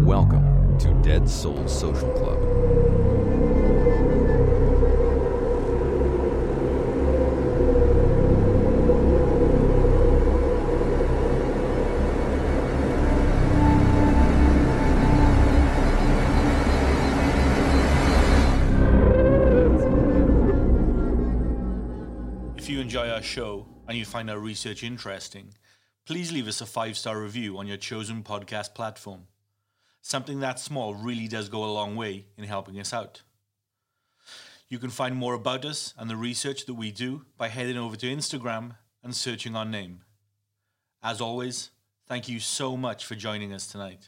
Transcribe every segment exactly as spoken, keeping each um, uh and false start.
Welcome to Dead Souls Social Club. If you enjoy our show and you find our research interesting, please leave us a five-star review on your chosen podcast platform. Something that small really does go a long way in helping us out. You can find more about us and the research that we do by heading over to Instagram and searching our name. As always, thank you so much for joining us tonight.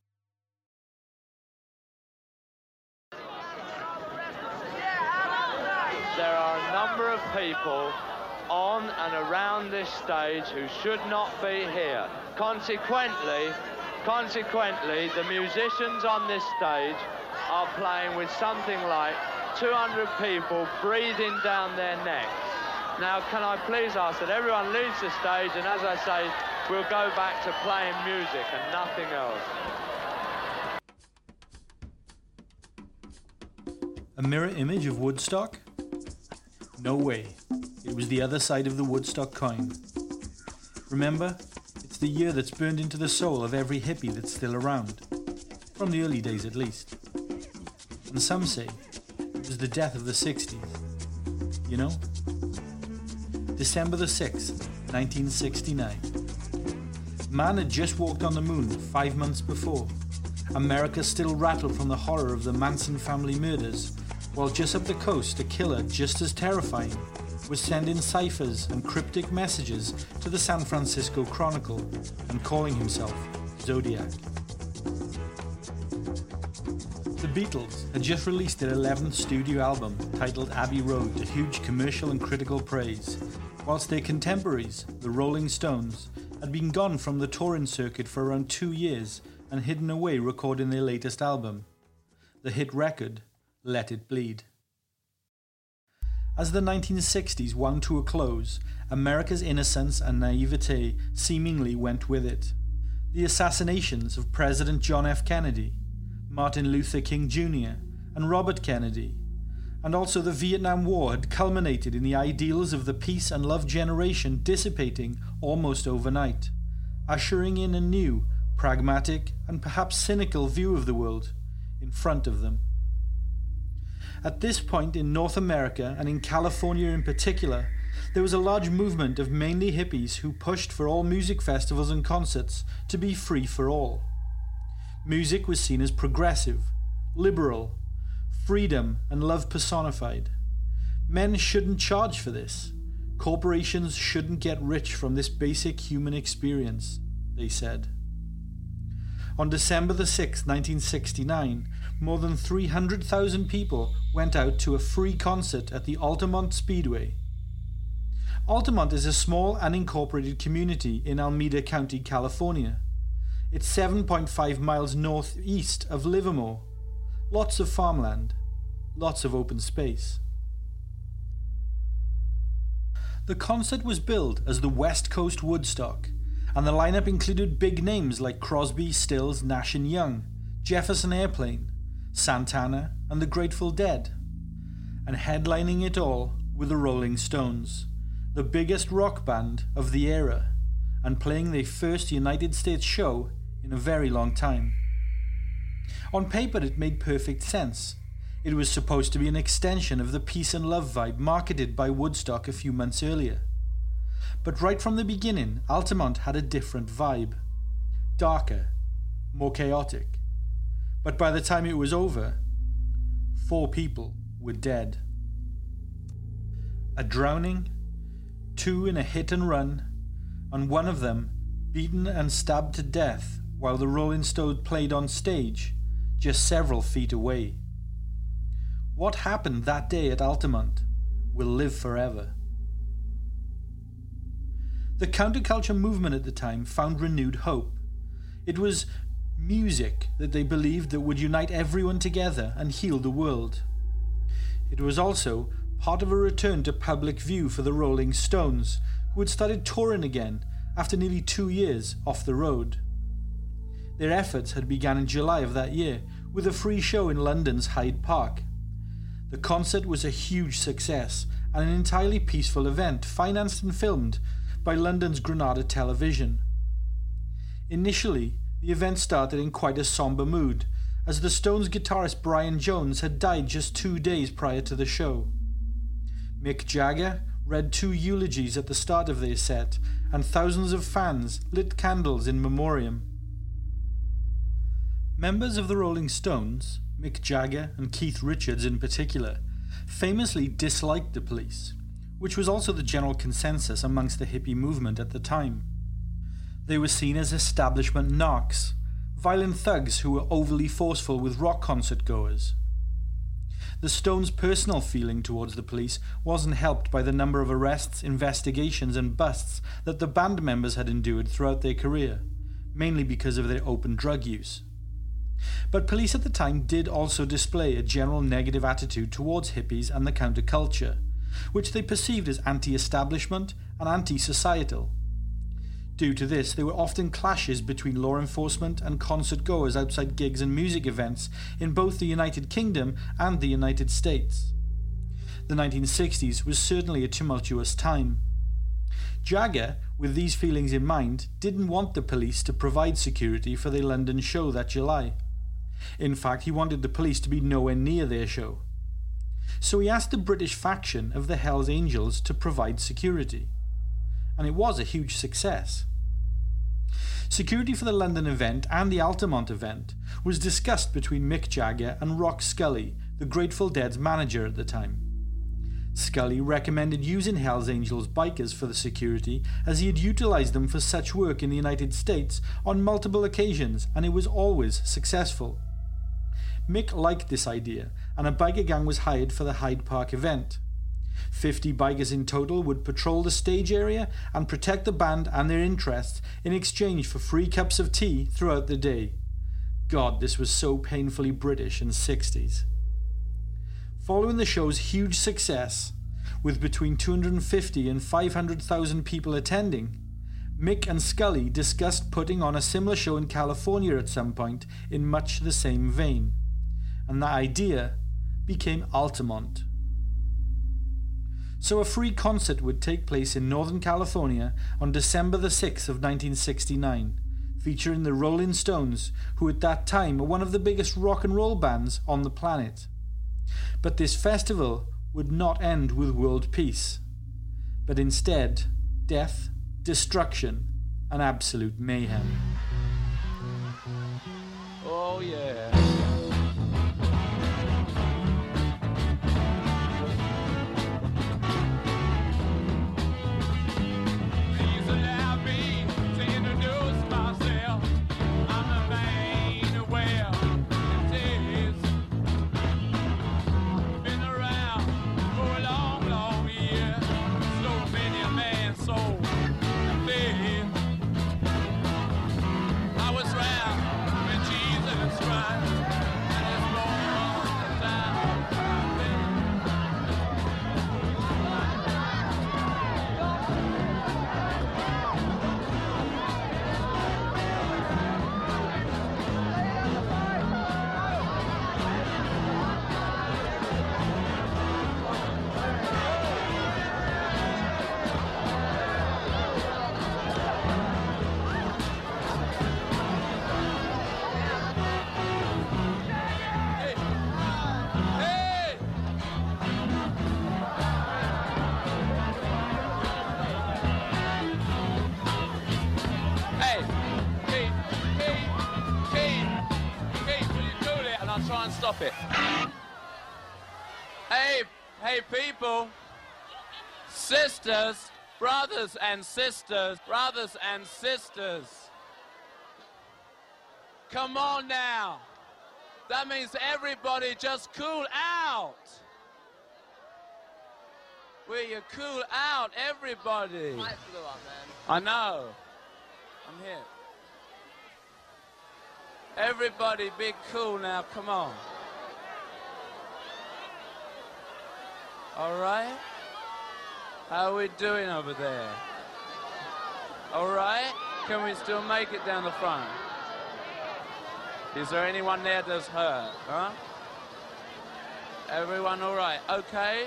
There are a number of people on and around this stage who should not be here. Consequently, consequently, the musicians on this stage are playing with something like two hundred people breathing down their necks. Now, can I please ask that everyone leaves the stage, and as I say, we'll go back to playing music and nothing else. A mirror image of Woodstock? No way. It was the other side of the Woodstock coin. Remember, it's the year that's burned into the soul of every hippie that's still around. From the early days at least. And some say it was the death of the sixties. You know? December the sixth, nineteen sixty-nine. Man had just walked on the moon five months before. America still rattled from the horror of the Manson family murders, while just up the coast a killer just as terrifying was sending ciphers and cryptic messages to the San Francisco Chronicle and calling himself Zodiac. The Beatles had just released their eleventh studio album titled Abbey Road to huge commercial and critical praise, whilst their contemporaries, the Rolling Stones, had been gone from the touring circuit for around two years and hidden away recording their latest album, the hit record Let It Bleed. As the nineteen sixties wound to a close, America's innocence and naivete seemingly went with it. The assassinations of President John F. Kennedy, Martin Luther King Junior, and Robert Kennedy, and also the Vietnam War had culminated in the ideals of the peace and love generation dissipating almost overnight, ushering in a new, pragmatic, and perhaps cynical view of the world in front of them. At this point in North America, and in California in particular, there was a large movement of mainly hippies who pushed for all music festivals and concerts to be free for all. Music was seen as progressive, liberal, freedom and love personified. Men shouldn't charge for this. Corporations shouldn't get rich from this basic human experience, they said. On December the sixth, nineteen sixty-nine, more than three hundred thousand people went out to a free concert at the Altamont Speedway. Altamont is a small unincorporated community in Alameda County, California. It's seven point five miles northeast of Livermore. Lots of farmland, lots of open space. The concert was billed as the West Coast Woodstock, and the lineup included big names like Crosby, Stills, Nash and Young, Jefferson Airplane, Santana and the Grateful Dead. And headlining it all were the Rolling Stones, the biggest rock band of the era, and playing their first United States show in a very long time. On paper it made perfect sense. It was supposed to be an extension of the peace and love vibe marketed by Woodstock a few months earlier. But right from the beginning, Altamont had a different vibe. Darker, more chaotic. But by the time it was over, four people were dead. A drowning, two in a hit and run, and one of them beaten and stabbed to death while the Rolling Stones played on stage, just several feet away. What happened that day at Altamont will live forever. The counterculture movement at the time found renewed hope. It was music that they believed that would unite everyone together and heal the world. It was also part of a return to public view for the Rolling Stones, who had started touring again after nearly two years off the road. Their efforts had begun in July of that year with a free show in London's Hyde Park. The concert was a huge success and an entirely peaceful event financed and filmed by London's Granada Television. Initially, the event started in quite a somber mood, as the Stones guitarist Brian Jones had died just two days prior to the show. Mick Jagger read two eulogies at the start of their set, and thousands of fans lit candles in memoriam. Members of the Rolling Stones, Mick Jagger and Keith Richards in particular, famously disliked the police, which was also the general consensus amongst the hippie movement at the time. They were seen as establishment narcs, violent thugs who were overly forceful with rock concert goers. The Stones' personal feeling towards the police wasn't helped by the number of arrests, investigations and busts that the band members had endured throughout their career, mainly because of their open drug use. But police at the time did also display a general negative attitude towards hippies and the counterculture, which they perceived as anti-establishment and anti-societal. Due to this, there were often clashes between law enforcement and concert goers outside gigs and music events in both the United Kingdom and the United States. The nineteen sixties was certainly a tumultuous time. Jagger, with these feelings in mind, didn't want the police to provide security for their London show that July. In fact, he wanted the police to be nowhere near their show. So he asked the British faction of the Hells Angels to provide security. And it was a huge success. Security for the London event and the Altamont event was discussed between Mick Jagger and Rock Scully, the Grateful Dead's manager at the time. Scully recommended using Hells Angels bikers for the security, as he had utilised them for such work in the United States on multiple occasions, and it was always successful. Mick liked this idea, and a biker gang was hired for the Hyde Park event. Fifty bikers in total would patrol the stage area and protect the band and their interests in exchange for free cups of tea throughout the day. God, this was so painfully British in the sixties. Following the show's huge success, with between two hundred fifty and five hundred thousand people attending, Mick and Scully discussed putting on a similar show in California at some point in much the same vein, and that idea became Altamont. So a free concert would take place in Northern California on December the sixth of nineteen sixty-nine, featuring the Rolling Stones, who at that time were one of the biggest rock and roll bands on the planet. But this festival would not end with world peace, but instead death, destruction, and absolute mayhem. Oh yeah. Stop it. Hey, hey people, sisters, brothers and sisters, brothers and sisters. Come on now. That means everybody just cool out. Will you cool out, everybody? Light blew up, man. I know. I'm here. Everybody be cool now, come on. All right? How are we doing over there? All right? Can we still make it down the front? Is there anyone there that's hurt? Huh? Everyone all right? Okay.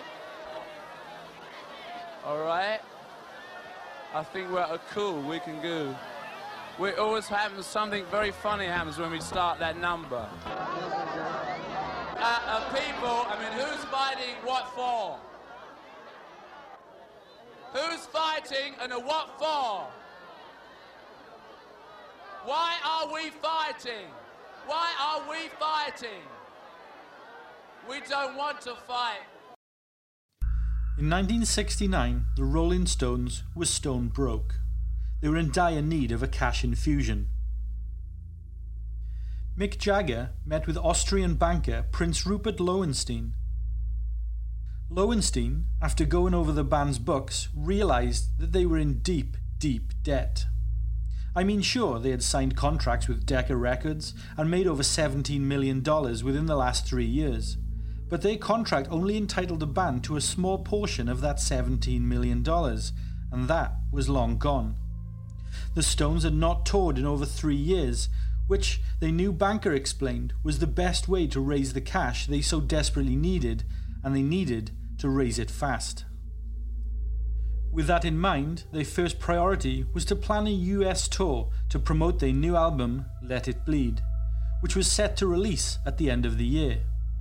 All right. I think we're uh, cool. We can go. We always happens something very funny happens when we start that number. Uh, uh, people, I mean, who's fighting what for? Who's fighting and uh, what for? Why are we fighting? Why are we fighting? We don't want to fight. In nineteen sixty-nine, the Rolling Stones were stone broke. They were in dire need of a cash infusion. Mick Jagger met with Austrian banker Prince Rupert Lowenstein. Lowenstein, after going over the band's books, realised that they were in deep, deep debt. I mean, sure, they had signed contracts with Decca Records and made over seventeen million dollars within the last three years, but their contract only entitled the band to a small portion of that seventeen million dollars, and that was long gone. The Stones had not toured in over three years, which, their new banker explained, was the best way to raise the cash they so desperately needed, and they needed to raise it fast. With that in mind, their first priority was to plan a U S tour to promote their new album, Let It Bleed, which was set to release at the end of the year.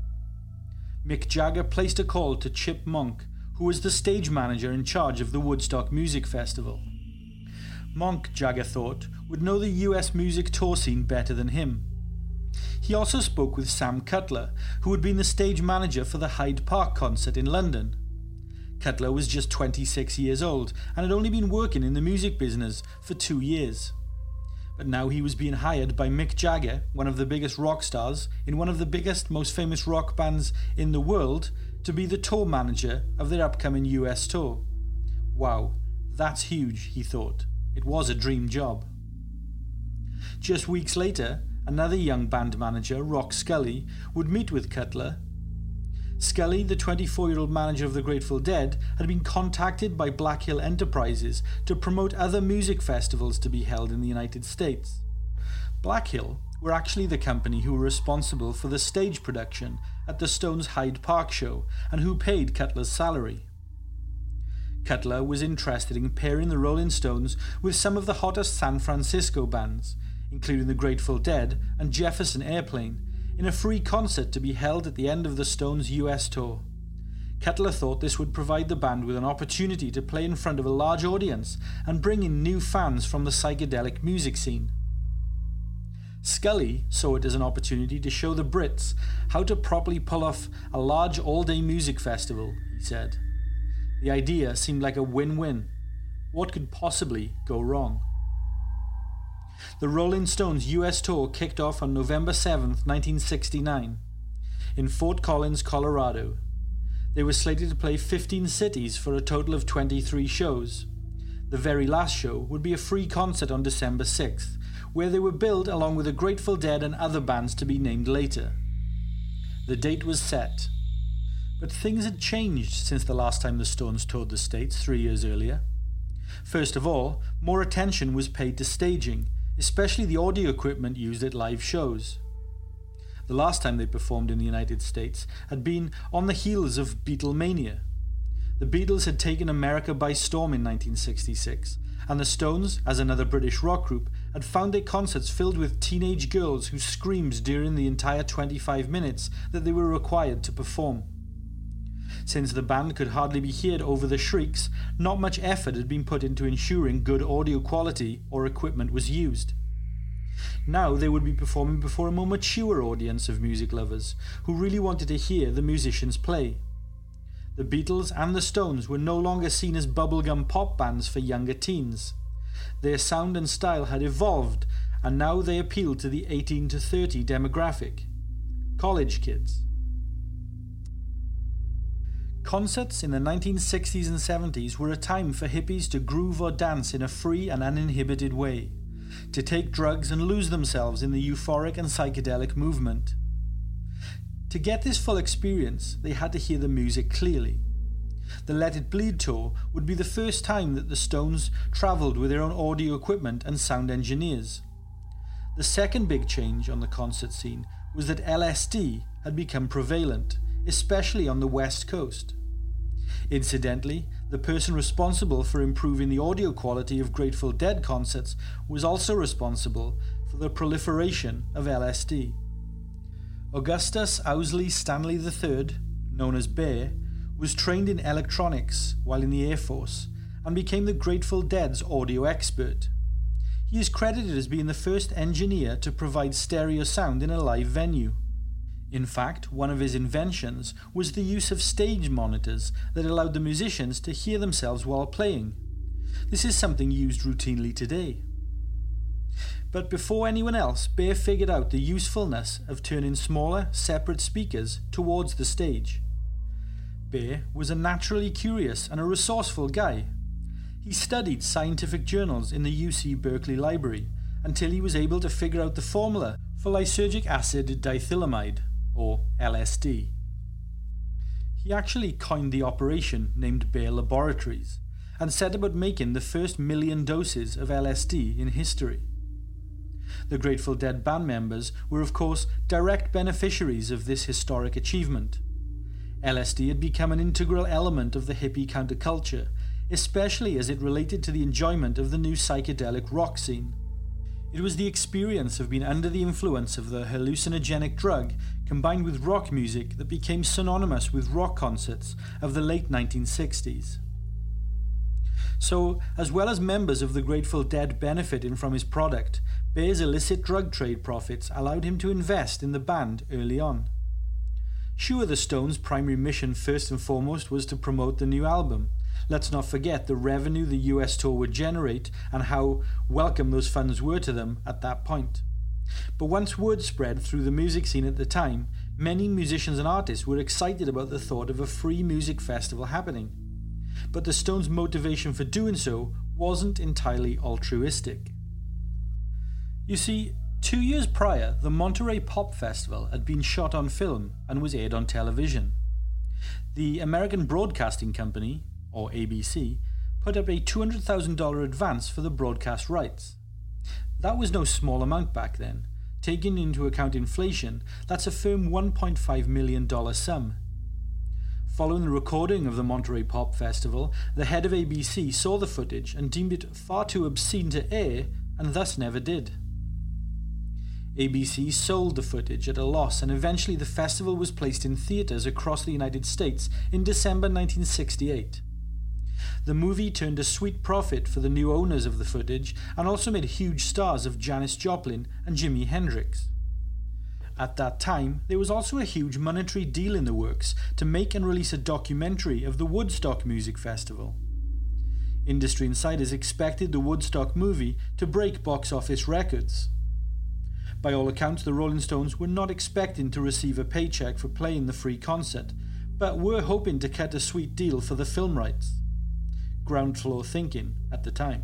Mick Jagger placed a call to Chip Monk, who was the stage manager in charge of the Woodstock Music Festival. Monk, Jagger thought, would know the U S music tour scene better than him. He also spoke with Sam Cutler, who had been the stage manager for the Hyde Park concert in London. Cutler was just twenty-six years old and had only been working in the music business for two years. But now he was being hired by Mick Jagger, one of the biggest rock stars in one of the biggest, most famous rock bands in the world, to be the tour manager of their upcoming U S tour. Wow, that's huge, he thought. It was a dream job. Just weeks later, another young band manager, Rock Scully, would meet with Cutler. Scully, the twenty-four-year-old manager of the Grateful Dead, had been contacted by Black Hill Enterprises to promote other music festivals to be held in the United States. Black Hill were actually the company who were responsible for the stage production at the Stones' Hyde Park show and who paid Cutler's salary. Cutler was interested in pairing the Rolling Stones with some of the hottest San Francisco bands, including the Grateful Dead and Jefferson Airplane, in a free concert to be held at the end of the Stones' U S tour. Cutler thought this would provide the band with an opportunity to play in front of a large audience and bring in new fans from the psychedelic music scene. Scully saw it as an opportunity to show the Brits how to properly pull off a large all-day music festival, he said. The idea seemed like a win-win. What could possibly go wrong? The Rolling Stones' U S tour kicked off on November seventh, nineteen sixty-nine, in Fort Collins, Colorado. They were slated to play fifteen cities for a total of twenty-three shows. The very last show would be a free concert on December sixth, where they were billed along with the Grateful Dead and other bands to be named later. The date was set. But things had changed since the last time the Stones toured the States three years earlier. First of all, more attention was paid to staging, especially the audio equipment used at live shows. The last time they performed in the United States had been on the heels of Beatlemania. The Beatles had taken America by storm in nineteen sixty-six, and the Stones, as another British rock group, had found their concerts filled with teenage girls who screamed during the entire twenty-five minutes that they were required to perform. Since the band could hardly be heard over the shrieks, not much effort had been put into ensuring good audio quality or equipment was used. Now they would be performing before a more mature audience of music lovers, who really wanted to hear the musicians play. The Beatles and the Stones were no longer seen as bubblegum pop bands for younger teens. Their sound and style had evolved, and now they appealed to the eighteen to thirty demographic. College kids. Concerts in the nineteen sixties and seventies were a time for hippies to groove or dance in a free and uninhibited way, to take drugs and lose themselves in the euphoric and psychedelic movement. To get this full experience, they had to hear the music clearly. The Let It Bleed tour would be the first time that the Stones travelled with their own audio equipment and sound engineers. The second big change on the concert scene was that L S D had become prevalent, especially on the West Coast. Incidentally, the person responsible for improving the audio quality of Grateful Dead concerts was also responsible for the proliferation of L S D. Augustus Owsley Stanley the third, known as Bear, was trained in electronics while in the Air Force and became the Grateful Dead's audio expert. He is credited as being the first engineer to provide stereo sound in a live venue. In fact, one of his inventions was the use of stage monitors that allowed the musicians to hear themselves while playing. This is something used routinely today. But before anyone else, Bear figured out the usefulness of turning smaller, separate speakers towards the stage. Bear was a naturally curious and a resourceful guy. He studied scientific journals in the U C Berkeley Library until he was able to figure out the formula for lysergic acid diethylamide, or L S D. He actually coined the operation named Bear Laboratories and set about making the first million doses of L S D in history. The Grateful Dead band members were of course direct beneficiaries of this historic achievement. L S D had become an integral element of the hippie counterculture, especially as it related to the enjoyment of the new psychedelic rock scene. It was the experience of being under the influence of the hallucinogenic drug combined with rock music that became synonymous with rock concerts of the late nineteen sixties. So, as well as members of the Grateful Dead benefiting from his product, Bear's illicit drug trade profits allowed him to invest in the band early on. Sure, the Stones' primary mission first and foremost was to promote the new album. Let's not forget the revenue the U S tour would generate and how welcome those funds were to them at that point. But once word spread through the music scene at the time, many musicians and artists were excited about the thought of a free music festival happening. But the Stones' motivation for doing so wasn't entirely altruistic. You see, two years prior, the Monterey Pop Festival had been shot on film and was aired on television. The American Broadcasting Company, or A B C, put up a two hundred thousand dollars advance for the broadcast rights. That was no small amount back then. Taking into account inflation, that's a firm one point five million dollars sum. Following the recording of the Monterey Pop Festival, the head of A B C saw the footage and deemed it far too obscene to air, and thus never did. A B C sold the footage at a loss, and eventually the festival was placed in theaters across the United States in December nineteen sixty-eight. The movie turned a sweet profit for the new owners of the footage and also made huge stars of Janis Joplin and Jimi Hendrix. At that time, there was also a huge monetary deal in the works to make and release a documentary of the Woodstock Music Festival. Industry insiders expected the Woodstock movie to break box office records. By all accounts, the Rolling Stones were not expecting to receive a paycheck for playing the free concert, but were hoping to cut a sweet deal for the film rights. Ground floor thinking at the time.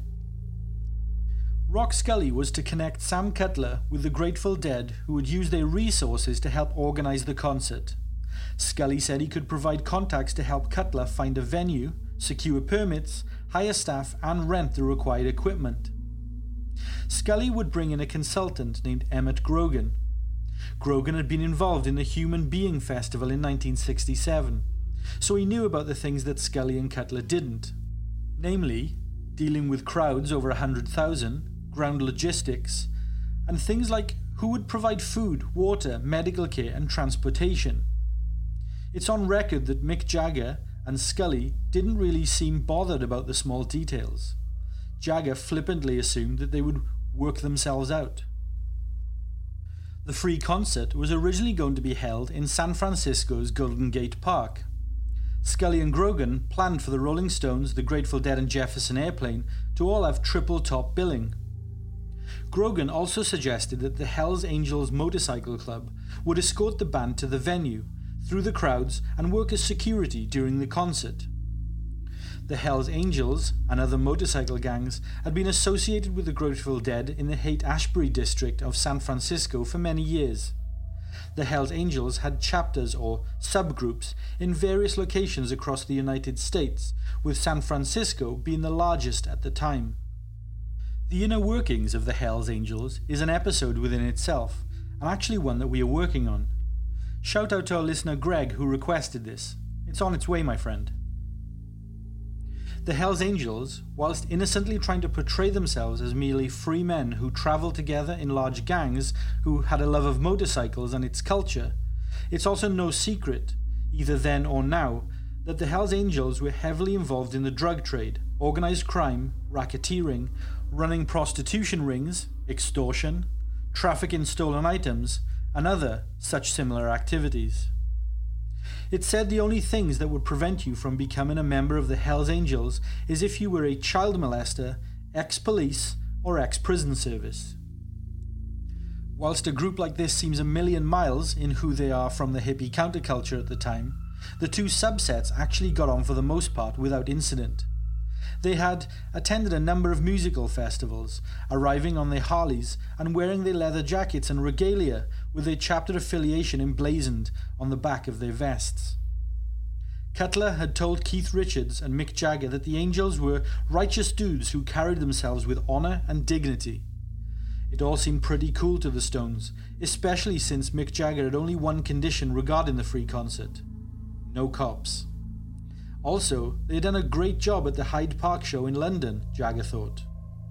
Rock Scully was to connect Sam Cutler with the Grateful Dead, who would use their resources to help organize the concert. Scully said he could provide contacts to help Cutler find a venue, secure permits, hire staff, and rent the required equipment. Scully would bring in a consultant named Emmett Grogan. Grogan had been involved in the Human Being Festival in nineteen sixty-seven, so he knew about the things that Scully and Cutler didn't. Namely, dealing with crowds over one hundred thousand, ground logistics, and things like who would provide food, water, medical care, and transportation. It's on record that Mick Jagger and Scully didn't really seem bothered about the small details. Jagger flippantly assumed that they would work themselves out. The free concert was originally going to be held in San Francisco's Golden Gate Park. Scully and Grogan planned for the Rolling Stones, the Grateful Dead, and Jefferson Airplane to all have triple top billing. Grogan also suggested that the Hells Angels Motorcycle Club would escort the band to the venue, through the crowds, and work as security during the concert. The Hells Angels and other motorcycle gangs had been associated with the Grateful Dead in the Haight-Ashbury district of San Francisco for many years. The Hells Angels had chapters or subgroups in various locations across the United States, with San Francisco being the largest at the time. The Inner Workings of the Hells Angels is an episode within itself, and actually one that we are working on. Shout out to our listener Greg who requested this. It's on its way, my friend. The Hells Angels, whilst innocently trying to portray themselves as merely free men who travelled together in large gangs who had a love of motorcycles and its culture, it's also no secret, either then or now, that the Hells Angels were heavily involved in the drug trade, organised crime, racketeering, running prostitution rings, extortion, traffic in stolen items, and other such similar activities. It's said the only things that would prevent you from becoming a member of the Hells Angels is if you were a child molester, ex-police, or ex-prison service. Whilst a group like this seems a million miles in who they are from the hippie counterculture at the time, the two subsets actually got on for the most part without incident. They had attended a number of musical festivals, arriving on their Harleys and wearing their leather jackets and regalia with their chapter affiliation emblazoned on the back of their vests. Cutler had told Keith Richards and Mick Jagger that the Angels were righteous dudes who carried themselves with honour and dignity. It all seemed pretty cool to the Stones, especially since Mick Jagger had only one condition regarding the free concert: no cops. Also, they had done a great job at the Hyde Park show in London, Jagger thought.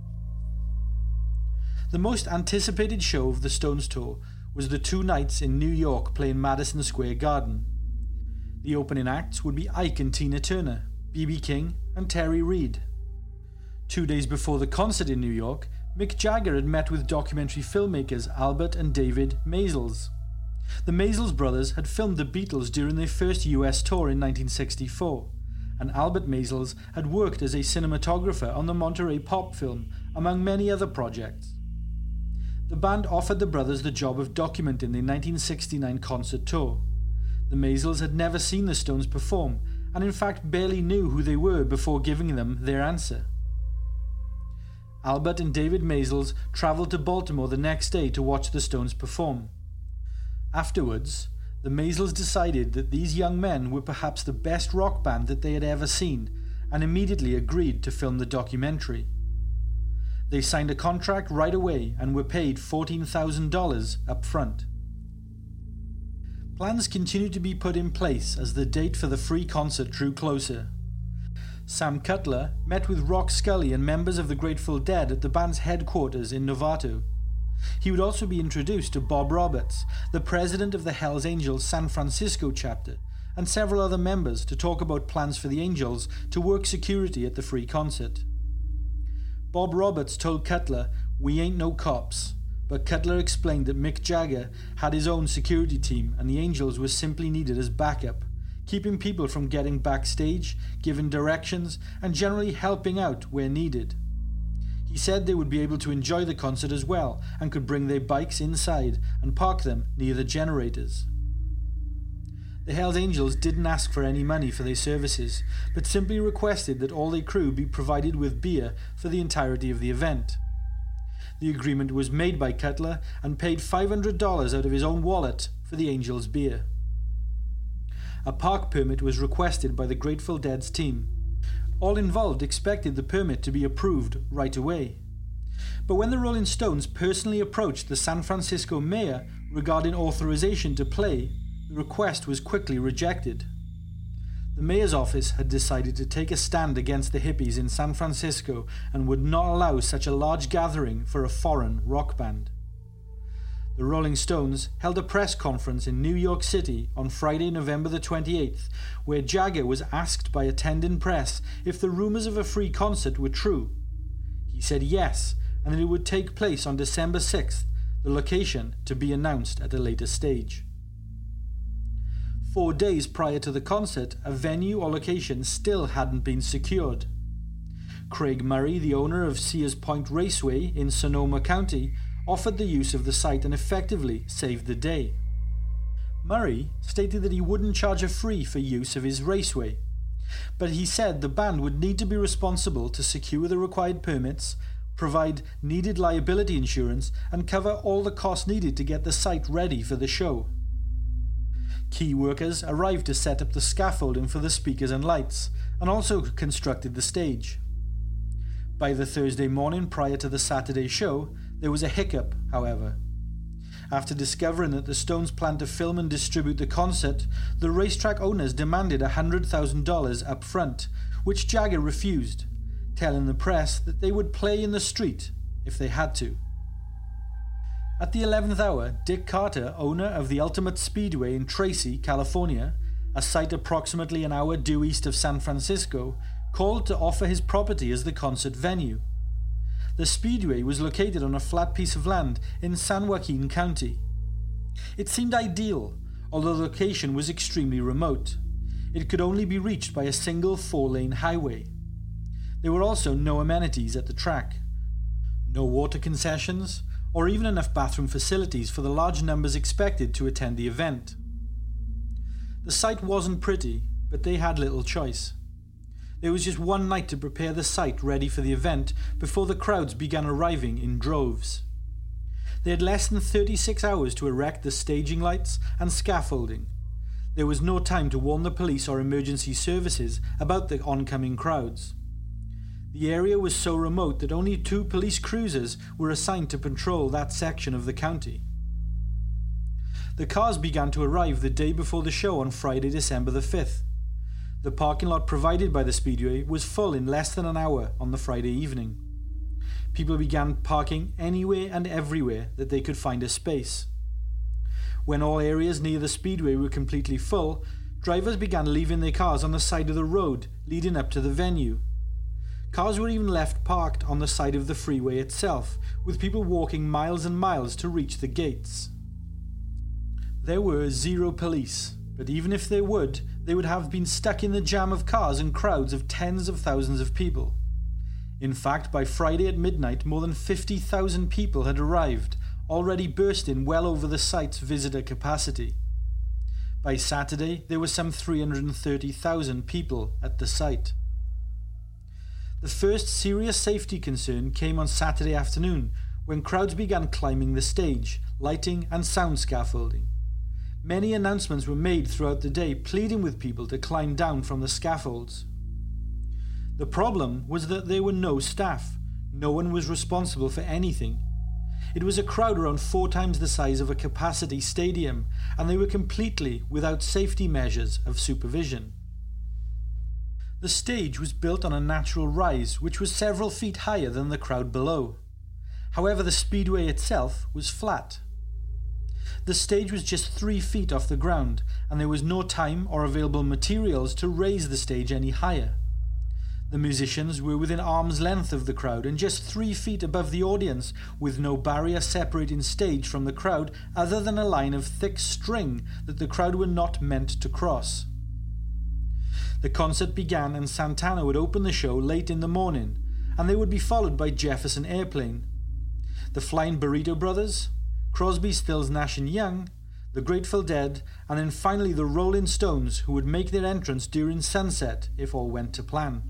The most anticipated show of the Stones tour was the two nights in New York playing Madison Square Garden. The opening acts would be Ike and Tina Turner, B B King and Terry Reid. Two days before the concert in New York, Mick Jagger had met with documentary filmmakers Albert and David Maysles. The Maysles brothers had filmed the Beatles during their first U S tour in nineteen sixty-four, and Albert Maysles had worked as a cinematographer on the Monterey Pop film, among many other projects. The band offered the brothers the job of documenting the nineteen sixty-nine concert tour. The Maysles had never seen the Stones perform, and in fact barely knew who they were before giving them their answer. Albert and David Maysles travelled to Baltimore the next day to watch the Stones perform. Afterwards, the Maysles decided that these young men were perhaps the best rock band that they had ever seen, and immediately agreed to film the documentary. They signed a contract right away and were paid fourteen thousand dollars up front. Plans continued to be put in place as the date for the free concert drew closer. Sam Cutler met with Rock Scully and members of the Grateful Dead at the band's headquarters in Novato. He would also be introduced to Bob Roberts, the president of the Hells Angels San Francisco chapter, and several other members to talk about plans for the Angels to work security at the free concert. Bob Roberts told Cutler, "We ain't no cops," but Cutler explained that Mick Jagger had his own security team and the Angels were simply needed as backup, keeping people from getting backstage, giving directions, and generally helping out where needed. He said they would be able to enjoy the concert as well and could bring their bikes inside and park them near the generators. The Hells Angels didn't ask for any money for their services, but simply requested that all their crew be provided with beer for the entirety of the event. The agreement was made by Cutler and paid five hundred dollars out of his own wallet for the Angels' beer. A park permit was requested by the Grateful Dead's team. All involved expected the permit to be approved right away. But when the Rolling Stones personally approached the San Francisco mayor regarding authorization to play, the request was quickly rejected. The mayor's office had decided to take a stand against the hippies in San Francisco and would not allow such a large gathering for a foreign rock band. The Rolling Stones held a press conference in New York City on Friday, November the twenty-eighth, where Jagger was asked by attending press if the rumours of a free concert were true. He said yes, and that it would take place on December sixth, the location to be announced at a later stage. Four days prior to the concert, a venue or location still hadn't been secured. Craig Murray, the owner of Sears Point Raceway in Sonoma County, offered the use of the site and effectively saved the day. Murray stated that he wouldn't charge a fee for use of his raceway, but he said the band would need to be responsible to secure the required permits, provide needed liability insurance, and cover all the costs needed to get the site ready for the show. Key workers arrived to set up the scaffolding for the speakers and lights, and also constructed the stage. By the Thursday morning prior to the Saturday show, there was a hiccup, however. After discovering that the Stones planned to film and distribute the concert, the racetrack owners demanded one hundred thousand dollars up front, which Jagger refused, telling the press that they would play in the street if they had to. At the eleventh hour, Dick Carter, owner of the Ultimate Speedway in Tracy, California, a site approximately an hour due east of San Francisco, called to offer his property as the concert venue. The speedway was located on a flat piece of land in San Joaquin County. It seemed ideal, although the location was extremely remote. It could only be reached by a single four-lane highway. There were also no amenities at the track. No water concessions, or even enough bathroom facilities for the large numbers expected to attend the event. The site wasn't pretty, but they had little choice. There was just one night to prepare the site ready for the event before the crowds began arriving in droves. They had less than thirty-six hours to erect the staging lights and scaffolding. There was no time to warn the police or emergency services about the oncoming crowds. The area was so remote that only two police cruisers were assigned to patrol that section of the county. The cars began to arrive the day before the show on Friday, December the fifth. The parking lot provided by the Speedway was full in less than an hour on the Friday evening. People began parking anywhere and everywhere that they could find a space. When all areas near the Speedway were completely full, drivers began leaving their cars on the side of the road leading up to the venue. Cars were even left parked on the side of the freeway itself, with people walking miles and miles to reach the gates. There were zero police, but even if they would, they would have been stuck in the jam of cars and crowds of tens of thousands of people. In fact, by Friday at midnight, more than fifty thousand people had arrived, already bursting well over the site's visitor capacity. By Saturday, there were some three hundred thirty thousand people at the site. The first serious safety concern came on Saturday afternoon, when crowds began climbing the stage, lighting and sound scaffolding. Many announcements were made throughout the day pleading with people to climb down from the scaffolds. The problem was that there were no staff. No one was responsible for anything. It was a crowd around four times the size of a capacity stadium, and they were completely without safety measures of supervision. The stage was built on a natural rise which was several feet higher than the crowd below. However, the speedway itself was flat. The stage was just three feet off the ground, and there was no time or available materials to raise the stage any higher. The musicians were within arm's length of the crowd and just three feet above the audience, with no barrier separating stage from the crowd other than a line of thick string that the crowd were not meant to cross. The concert began and Santana would open the show late in the morning, and they would be followed by Jefferson Airplane, the Flying Burrito Brothers, Crosby, Stills, Nash and Young, the Grateful Dead, and then finally the Rolling Stones, who would make their entrance during sunset if all went to plan.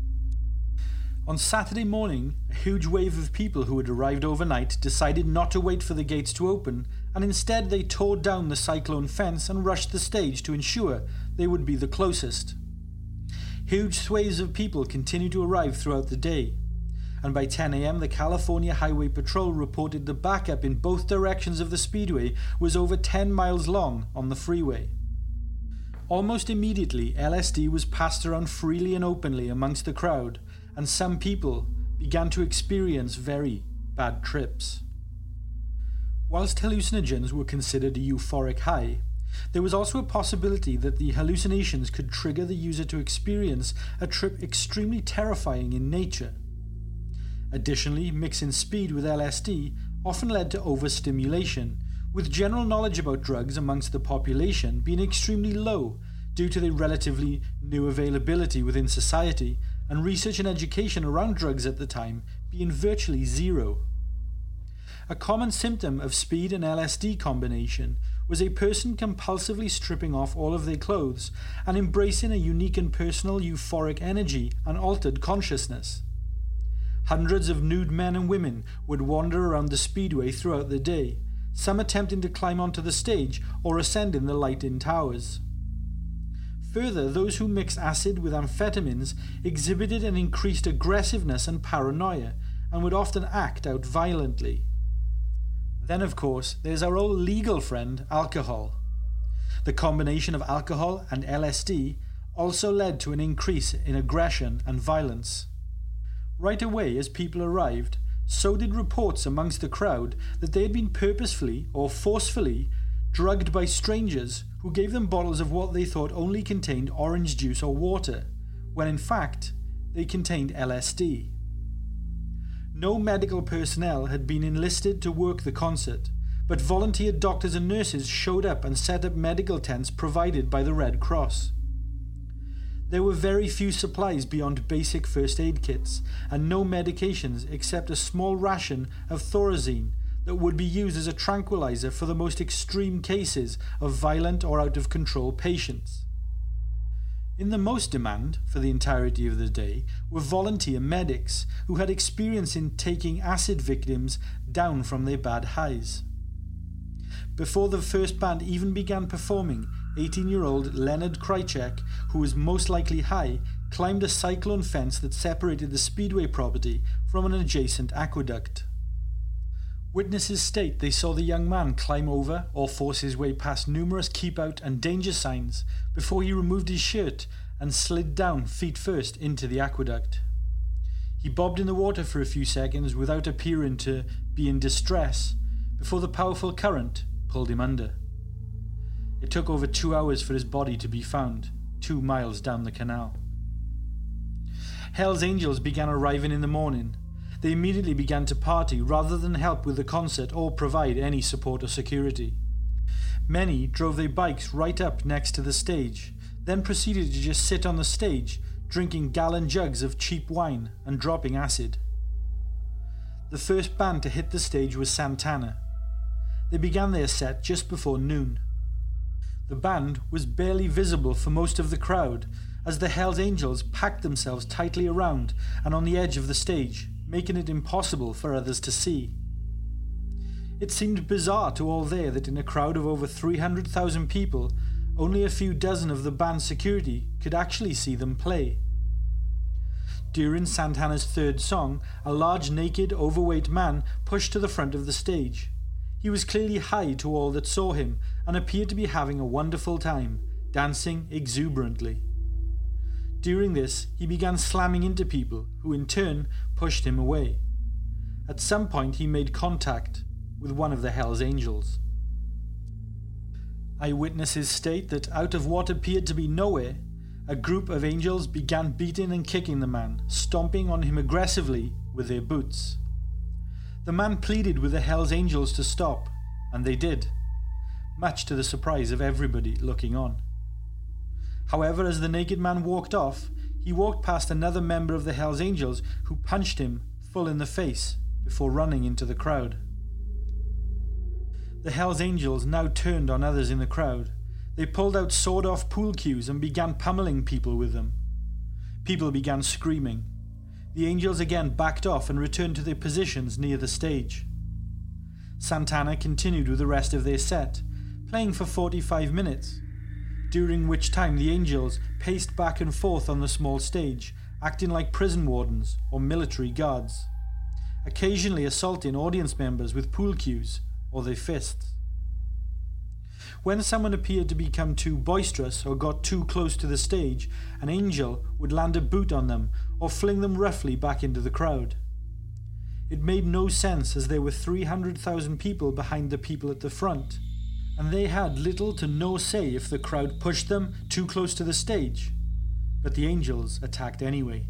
On Saturday morning, a huge wave of people who had arrived overnight decided not to wait for the gates to open, and instead they tore down the cyclone fence and rushed the stage to ensure they would be the closest. Huge swathes of people continued to arrive throughout the day, and by ten a.m. the California Highway Patrol reported the backup in both directions of the speedway was over ten miles long on the freeway. Almost immediately, L S D was passed around freely and openly amongst the crowd, and some people began to experience very bad trips. Whilst hallucinogens were considered a euphoric high, there was also a possibility that the hallucinations could trigger the user to experience a trip extremely terrifying in nature. Additionally, mixing speed with L S D often led to overstimulation, with general knowledge about drugs amongst the population being extremely low due to their relatively new availability within society, and research and education around drugs at the time being virtually zero. A common symptom of speed and L S D combination was a person compulsively stripping off all of their clothes and embracing a unique and personal euphoric energy and altered consciousness. Hundreds of nude men and women would wander around the speedway throughout the day, some attempting to climb onto the stage or ascending the light-in towers. Further, those who mixed acid with amphetamines exhibited an increased aggressiveness and paranoia, and would often act out violently. Then, of course, there's our old legal friend, alcohol. The combination of alcohol and L S D also led to an increase in aggression and violence. Right away, as people arrived, so did reports amongst the crowd that they had been purposefully or forcefully drugged by strangers who gave them bottles of what they thought only contained orange juice or water, when in fact they contained L S D. No medical personnel had been enlisted to work the concert, but volunteer doctors and nurses showed up and set up medical tents provided by the Red Cross. There were very few supplies beyond basic first aid kits, and no medications except a small ration of Thorazine that would be used as a tranquilizer for the most extreme cases of violent or out-of-control patients. In the most demand, for the entirety of the day, were volunteer medics who had experience in taking acid victims down from their bad highs. Before the first band even began performing, eighteen-year-old Leonard Krychek, who was most likely high, climbed a cyclone fence that separated the Speedway property from an adjacent aqueduct. Witnesses state they saw the young man climb over or force his way past numerous keep-out and danger signs before he removed his shirt and slid down feet first into the aqueduct. He bobbed in the water for a few seconds without appearing to be in distress before the powerful current pulled him under. It took over two hours for his body to be found, two miles down the canal. Hell's Angels began arriving in the morning. They immediately began to party rather than help with the concert or provide any support or security. Many drove their bikes right up next to the stage, then proceeded to just sit on the stage, drinking gallon jugs of cheap wine and dropping acid. The first band to hit the stage was Santana. They began their set just before noon. The band was barely visible for most of the crowd, as the Hells Angels packed themselves tightly around and on the edge of the stage, making it impossible for others to see. It seemed bizarre to all there that in a crowd of over three hundred thousand people, only a few dozen of the band's security could actually see them play. During Santana's third song, a large, naked, overweight man pushed to the front of the stage. He was clearly high to all that saw him and appeared to be having a wonderful time, dancing exuberantly. During this, he began slamming into people, who in turn pushed him away. At some point, he made contact with one of the Hells Angels. Eyewitnesses state that out of what appeared to be nowhere, a group of angels began beating and kicking the man, stomping on him aggressively with their boots. The man pleaded with the Hells Angels to stop, and they did, much to the surprise of everybody looking on. However, as the naked man walked off, he walked past another member of the Hells Angels who punched him full in the face before running into the crowd. The Hells Angels now turned on others in the crowd. They pulled out sawed-off pool cues and began pummeling people with them. People began screaming. The Angels again backed off and returned to their positions near the stage. Santana continued with the rest of their set, playing for forty-five minutes, during which time the Angels paced back and forth on the small stage, acting like prison wardens or military guards, occasionally assaulting audience members with pool cues or their fists. When someone appeared to become too boisterous or got too close to the stage, an angel would land a boot on them or fling them roughly back into the crowd. It made no sense, as there were three hundred thousand people behind the people at the front, and they had little to no say if the crowd pushed them too close to the stage, but the Angels attacked anyway.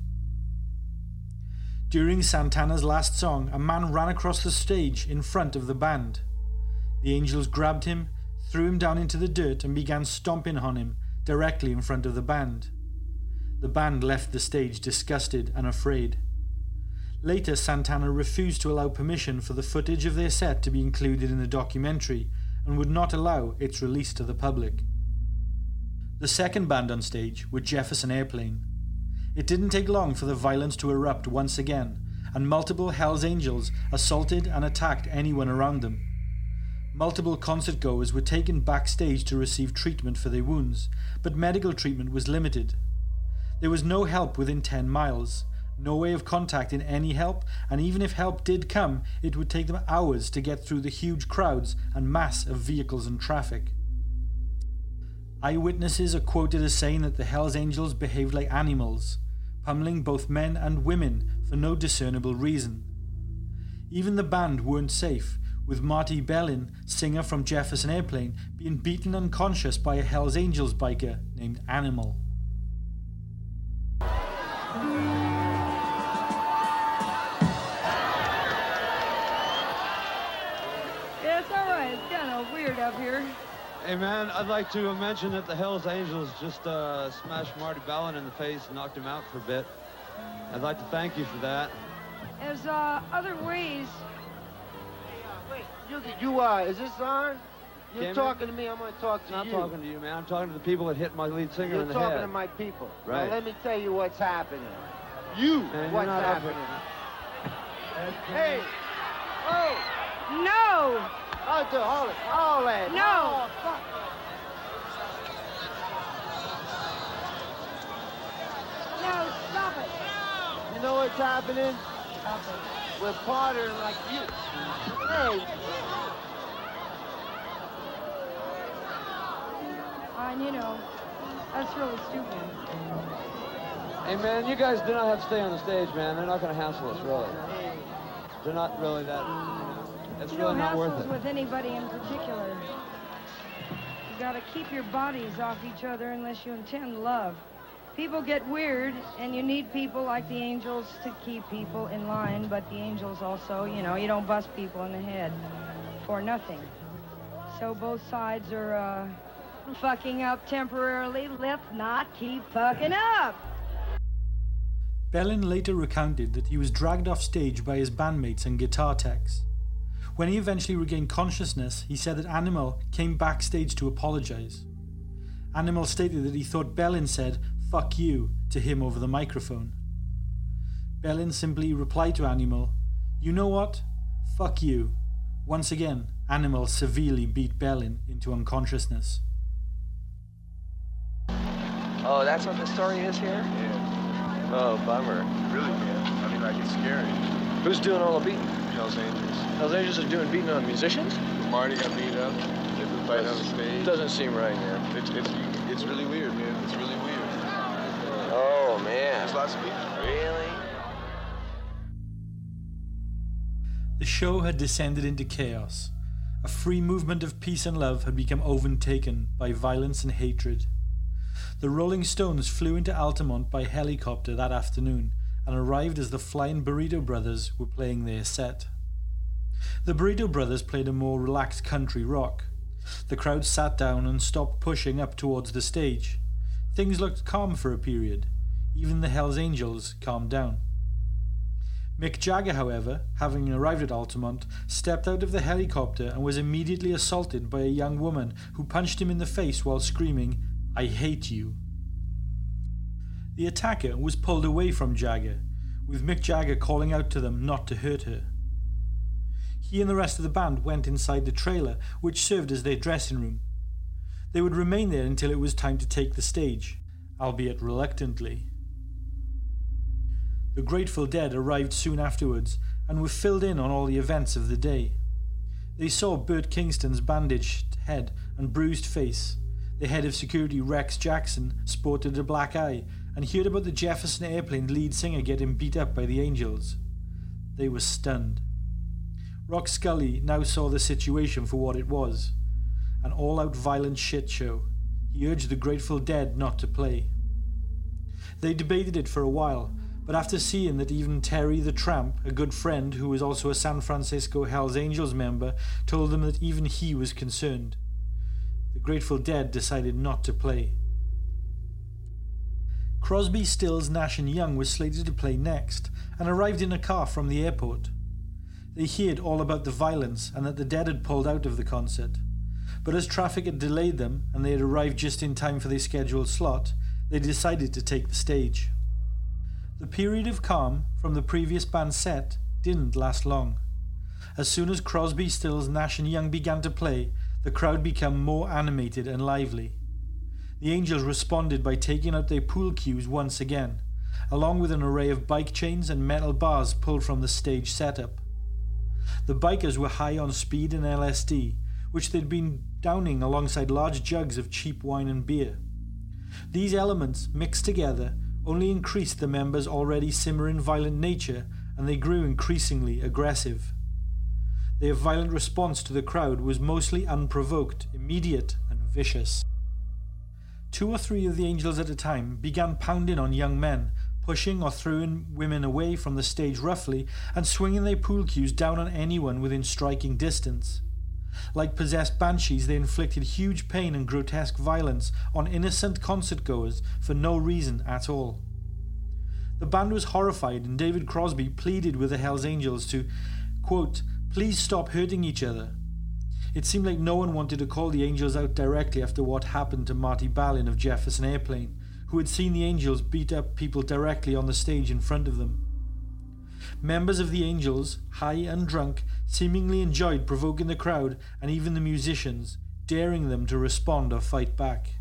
During Santana's last song, a man ran across the stage in front of the band. The Angels grabbed him, threw him down into the dirt and began stomping on him directly in front of the band. The band left the stage disgusted and afraid. Later, Santana refused to allow permission for the footage of their set to be included in the documentary and would not allow its release to the public. The second band on stage were Jefferson Airplane. It didn't take long for the violence to erupt once again, and multiple Hells Angels assaulted and attacked anyone around them. Multiple concert goers were taken backstage to receive treatment for their wounds, but medical treatment was limited. There was no help within ten miles, no way of contacting any help, and even if help did come, it would take them hours to get through the huge crowds and mass of vehicles and traffic. Eyewitnesses are quoted as saying that the Hells Angels behaved like animals, pummeling both men and women for no discernible reason. Even the band weren't safe, with Marty Bellin, singer from Jefferson Airplane, being beaten unconscious by a Hells Angels biker named Animal. Yeah, it's alright. It's kind of weird up here. Hey, man, I'd like to mention that the Hells Angels just uh, smashed Marty Bellin in the face and knocked him out for a bit. I'd like to thank you for that. There's uh, other ways. Wait, you, you uh, is this on? You're Damn talking it. to me, I'm going to talk to I'm you. not talking to you, man. I'm talking to the people that hit my lead singer You're in the talking head. to my people. Right. Now, let me tell you what's happening. You, Man, what's you're not happening. Hey! Oh! No! I'll do all it. All that. No. Oh, fuck. No, stop it. You know what's happening? We're partying like you. Hey. And you know, that's really stupid. Hey, man, you guys do not have to stay on the stage, man. They're not going to hassle us, really. They're not really that, you know, it's You really don't not worth hassles it. with anybody in particular. You gotta keep your bodies off each other unless you intend love. People get weird, and you need people like the Angels to keep people in line, but the Angels also, you know, you don't bust people in the head for nothing. So both sides are, uh, fucking up temporarily. Let's not keep fucking up. Bellin later recounted that he was dragged off stage by his bandmates and guitar techs. When he eventually regained consciousness, he said that Animal came backstage to apologize. Animal stated that he thought Bellin said, "fuck you," to him over the microphone. Bellin simply replied to Animal, "You know what? Fuck you." Once again, Animal severely beat Bellin into unconsciousness. Oh, that's what the story is here? Yeah. Oh, bummer. Really, man. I mean, like, it's scary. Who's doing all the beating? Hells Angels. Hells Angels are doing beating on musicians? Marty got beat up. They were fighting on the stage. Doesn't seem right, man. It's, it's, it's really weird, man. It's really weird. Oh, man. There's lots of people. Really? The show had descended into chaos. A free movement of peace and love had become overtaken by violence and hatred. The Rolling Stones flew into Altamont by helicopter that afternoon and arrived as the Flying Burrito Brothers were playing their set. The Burrito Brothers played a more relaxed country rock. The crowd sat down and stopped pushing up towards the stage. Things looked calm for a period. Even the Hells Angels calmed down. Mick Jagger, however, having arrived at Altamont, stepped out of the helicopter and was immediately assaulted by a young woman who punched him in the face while screaming, "I hate you." The attacker was pulled away from Jagger, with Mick Jagger calling out to them not to hurt her. He and the rest of the band went inside the trailer, which served as their dressing room. They would remain there until it was time to take the stage, albeit reluctantly. The Grateful Dead arrived soon afterwards and were filled in on all the events of the day. They saw Bert Kingston's bandaged head and bruised face. The head of security, Rex Jackson, sported a black eye, and heard about the Jefferson Airplane lead singer getting beat up by the Angels. They were stunned. Rock Scully now saw the situation for what it was, an all-out violent shit show. He urged the Grateful Dead not to play. They debated it for a while, but after seeing that even Terry the Tramp, a good friend who was also a San Francisco Hells Angels member, told them that even he was concerned, the Grateful Dead decided not to play. Crosby, Stills, Nash and Young was slated to play next, and arrived in a car from the airport. They heard all about the violence and that the Dead had pulled out of the concert, but as traffic had delayed them and they had arrived just in time for their scheduled slot, they decided to take the stage. The period of calm from the previous band set didn't last long. As soon as Crosby, Stills, Nash and Young began to play, the crowd became more animated and lively. The Angels responded by taking out their pool cues once again, along with an array of bike chains and metal bars pulled from the stage setup. The bikers were high on speed and L S D, which they'd been downing alongside large jugs of cheap wine and beer. These elements, mixed together, only increased the members' already simmering violent nature, and they grew increasingly aggressive. Their violent response to the crowd was mostly unprovoked, immediate, and vicious. Two or three of the Angels at a time began pounding on young men, pushing or throwing women away from the stage roughly, and swinging their pool cues down on anyone within striking distance. Like possessed banshees, they inflicted huge pain and grotesque violence on innocent concertgoers for no reason at all. The band was horrified, and David Crosby pleaded with the Hells Angels to, quote, "Please stop hurting each other." It seemed like no one wanted to call the Angels out directly after what happened to Marty Balin of Jefferson Airplane, who had seen the Angels beat up people directly on the stage in front of them. Members of the Angels, high and drunk, seemingly enjoyed provoking the crowd and even the musicians, daring them to respond or fight back.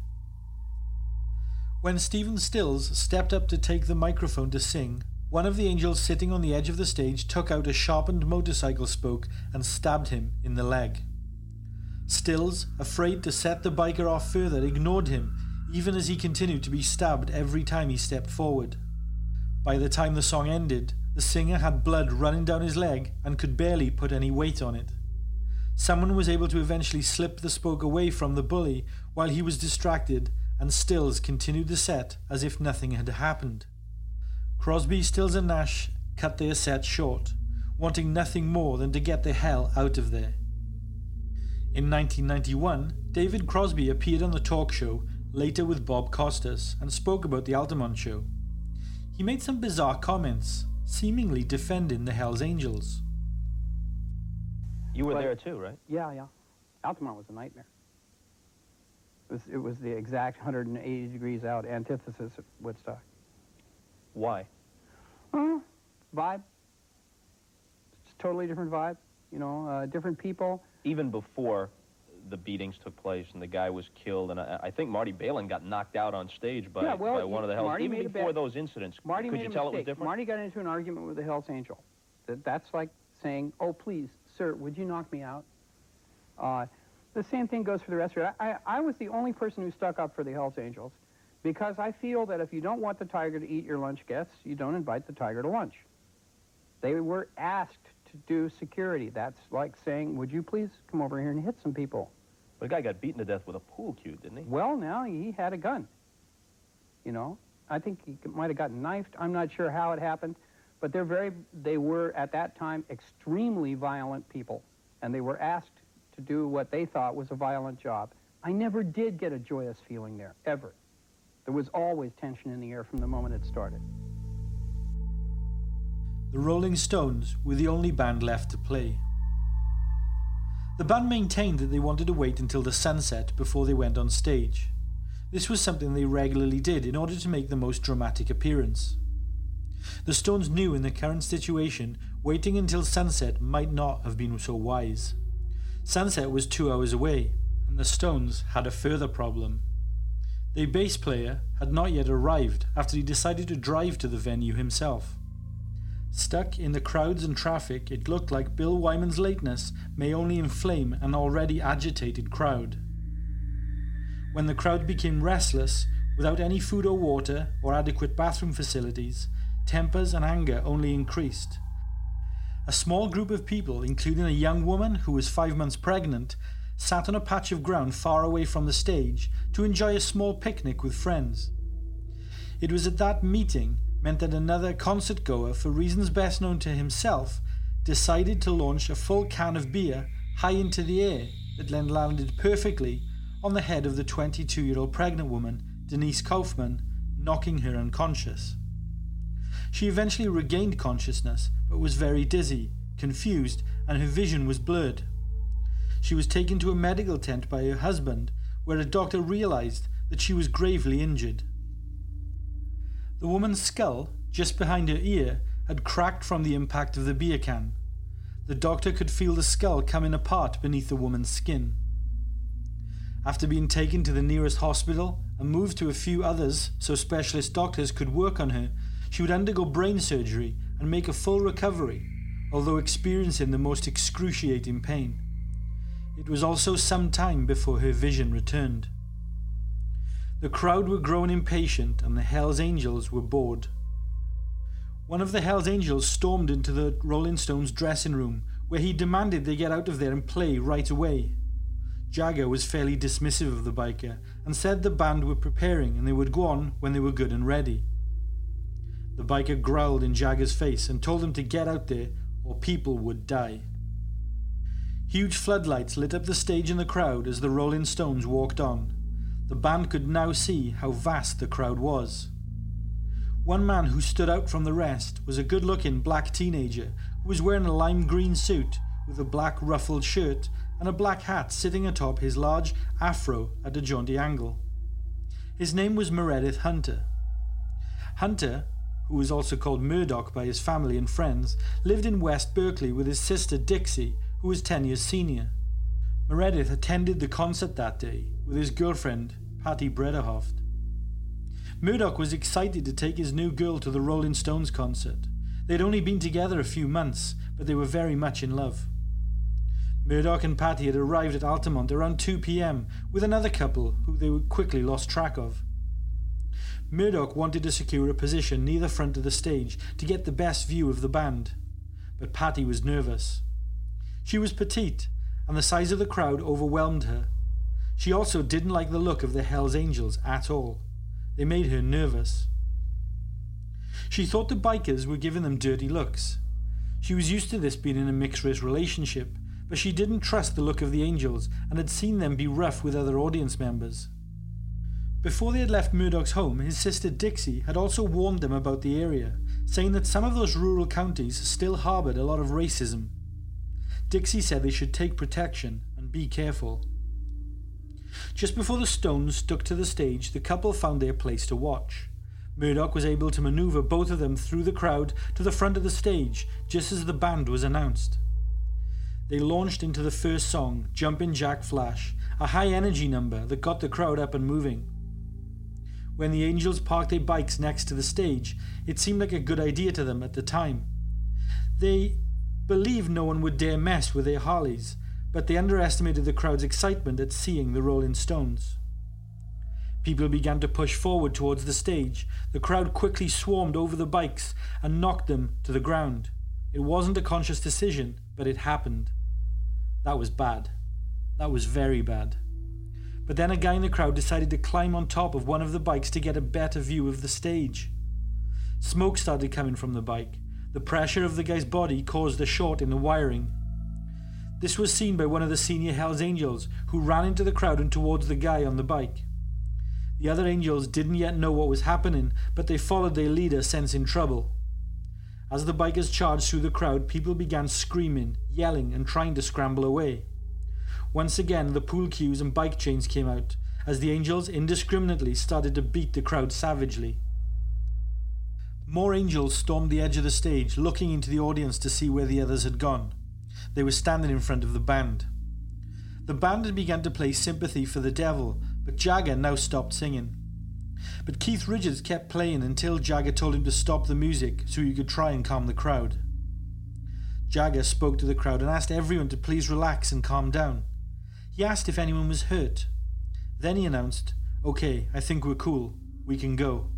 When Stephen Stills stepped up to take the microphone to sing, one of the Angels sitting on the edge of the stage took out a sharpened motorcycle spoke and stabbed him in the leg. Stills, afraid to set the biker off further, ignored him, even as he continued to be stabbed every time he stepped forward. By the time the song ended, the singer had blood running down his leg and could barely put any weight on it. Someone was able to eventually slip the spoke away from the bully while he was distracted, and Stills continued the set as if nothing had happened. Crosby, Stills and Nash cut their set short, wanting nothing more than to get the hell out of there. In nineteen ninety-one, David Crosby appeared on the talk show Later with Bob Costas and spoke about the Altamont show. He made some bizarre comments, seemingly defending the Hells Angels. You were But- there too, right? Yeah, yeah. Altamont was a nightmare. It was, it was the exact one hundred eighty degrees out antithesis of Woodstock. Why? Uh, vibe. It's a totally different vibe. You know, uh, different people. Even before the beatings took place and the guy was killed, and I, I think Marty Balin got knocked out on stage by, yeah, well, by one of the Hells. Marty Even made a before bad- those incidents, Marty could made you a tell it was mistake. different? Marty got into an argument with the Hells Angel. That, that's like saying, "Oh, please, sir, would you knock me out?" Uh, the same thing goes for the rest of it. I, I was the only person who stuck up for the Hells Angels because I feel that if you don't want the tiger to eat your lunch guests, you don't invite the tiger to lunch. They were asked to do security. That's like saying, "Would you please come over here and hit some people?" But the guy got beaten to death with a pool cue, didn't he? Well, now he had a gun. You know, I think he might have gotten knifed. I'm not sure how it happened, but they're very, they were at that time extremely violent people, and they were asked to do what they thought was a violent job. I never did get a joyous feeling there, ever. There was always tension in the air from the moment it started. The Rolling Stones were the only band left to play. The band maintained that they wanted to wait until the sunset before they went on stage. This was something they regularly did in order to make the most dramatic appearance. The Stones knew in the current situation, waiting until sunset might not have been so wise. Sunset was two hours away, and the Stones had a further problem. Their bass player had not yet arrived after he decided to drive to the venue himself. Stuck in the crowds and traffic, it looked like Bill Wyman's lateness may only inflame an already agitated crowd. When the crowd became restless, without any food or water or adequate bathroom facilities, tempers and anger only increased. A small group of people, including a young woman who was five months pregnant, sat on a patch of ground far away from the stage to enjoy a small picnic with friends. It was at that meeting meant that another concert goer, for reasons best known to himself, decided to launch a full can of beer high into the air that then landed perfectly on the head of the twenty-two-year-old pregnant woman, Denise Kaufman, knocking her unconscious. She eventually regained consciousness, but was very dizzy, confused, and her vision was blurred. She was taken to a medical tent by her husband, where a doctor realized that she was gravely injured. The woman's skull, just behind her ear, had cracked from the impact of the beer can. the doctor could feel the skull coming apart beneath the woman's skin. After being taken to the nearest hospital and moved to a few others so specialist doctors could work on her, she would undergo brain surgery and make a full recovery, although experiencing the most excruciating pain. It was also some time before her vision returned. The crowd were growing impatient and the Hells Angels were bored. One of the Hells Angels stormed into the Rolling Stones dressing room, where he demanded they get out of there and play right away. Jagger was fairly dismissive of the biker and said the band were preparing and they would go on when they were good and ready. The biker growled in Jagger's face and told him to get out there or people would die. Huge floodlights lit up the stage and the crowd as the Rolling Stones walked on. The band could now see how vast the crowd was. One man who stood out from the rest was a good-looking black teenager who was wearing a lime green suit with a black ruffled shirt and a black hat sitting atop his large afro at a jaunty angle. His name was Meredith Hunter. Hunter, who was also called Murdoch by his family and friends, lived in West Berkeley with his sister Dixie, who was ten years senior. Meredith attended the concert that day with his girlfriend, Patty Brederhoft. Murdoch was excited to take his new girl to the Rolling Stones concert. They'd only been together a few months, but they were very much in love. Murdoch and Patty had arrived at Altamont around two p.m. with another couple who they quickly lost track of. Murdoch wanted to secure a position near the front of the stage to get the best view of the band, but Patty was nervous. She was petite, and the size of the crowd overwhelmed her. She also didn't like the look of the Hells Angels at all. They made her nervous. She thought the bikers were giving them dirty looks. She was used to this being in a mixed-race relationship, but she didn't trust the look of the Angels and had seen them be rough with other audience members. Before they had left Murdoch's home, his sister Dixie had also warned them about the area, saying that some of those rural counties still harboured a lot of racism. Dixie said they should take protection and be careful. Just before the Stones stuck to the stage, the couple found their place to watch. Murdoch was able to maneuver both of them through the crowd to the front of the stage just as the band was announced. They launched into the first song, Jumpin' Jack Flash, a high-energy number that got the crowd up and moving. When the Angels parked their bikes next to the stage, it seemed like a good idea to them at the time. They believed no one would dare mess with their Harleys, but they underestimated the crowd's excitement at seeing the Rolling Stones. People began to push forward towards the stage. The crowd quickly swarmed over the bikes and knocked them to the ground. It wasn't a conscious decision, but it happened. That was bad. That was very bad. But then a guy in the crowd decided to climb on top of one of the bikes to get a better view of the stage. Smoke started coming from the bike. The pressure of the guy's body caused a short in the wiring. This was seen by one of the senior Hells Angels, who ran into the crowd and towards the guy on the bike. The other Angels didn't yet know what was happening, but they followed their leader, sensing trouble. As the bikers charged through the crowd, people began screaming, yelling, and trying to scramble away. Once again, the pool cues and bike chains came out, as the Angels indiscriminately started to beat the crowd savagely. More Angels stormed the edge of the stage, looking into the audience to see where the others had gone. They were standing in front of the band. The band had begun to play Sympathy for the Devil, but Jagger now stopped singing. But Keith Richards kept playing until Jagger told him to stop the music so he could try and calm the crowd. Jagger spoke to the crowd and asked everyone to please relax and calm down. He asked if anyone was hurt. Then he announced, "Okay, I think we're cool. We can go."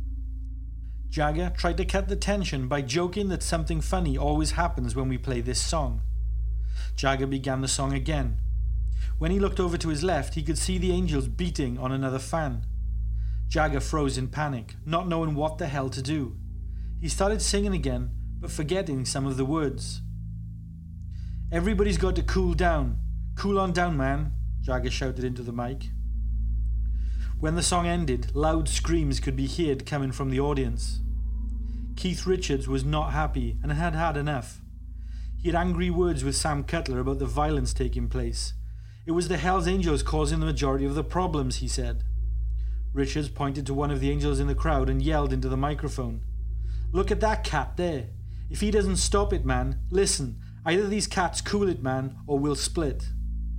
Jagger tried to cut the tension by joking that something funny always happens when we play this song. Jagger began the song again. When he looked over to his left, he could see the Angels beating on another fan. Jagger froze in panic, not knowing what the hell to do. He started singing again, but forgetting some of the words. "Everybody's got to cool down. Cool on down, man," Jagger shouted into the mic. When the song ended, loud screams could be heard coming from the audience. Keith Richards was not happy and had had enough. He had angry words with Sam Cutler about the violence taking place. It was the Hells Angels causing the majority of the problems, he said. Richards pointed to one of the Angels in the crowd and yelled into the microphone, "Look at that cat there. If he doesn't stop it, man, listen, Either these cats cool it, man, or we'll split.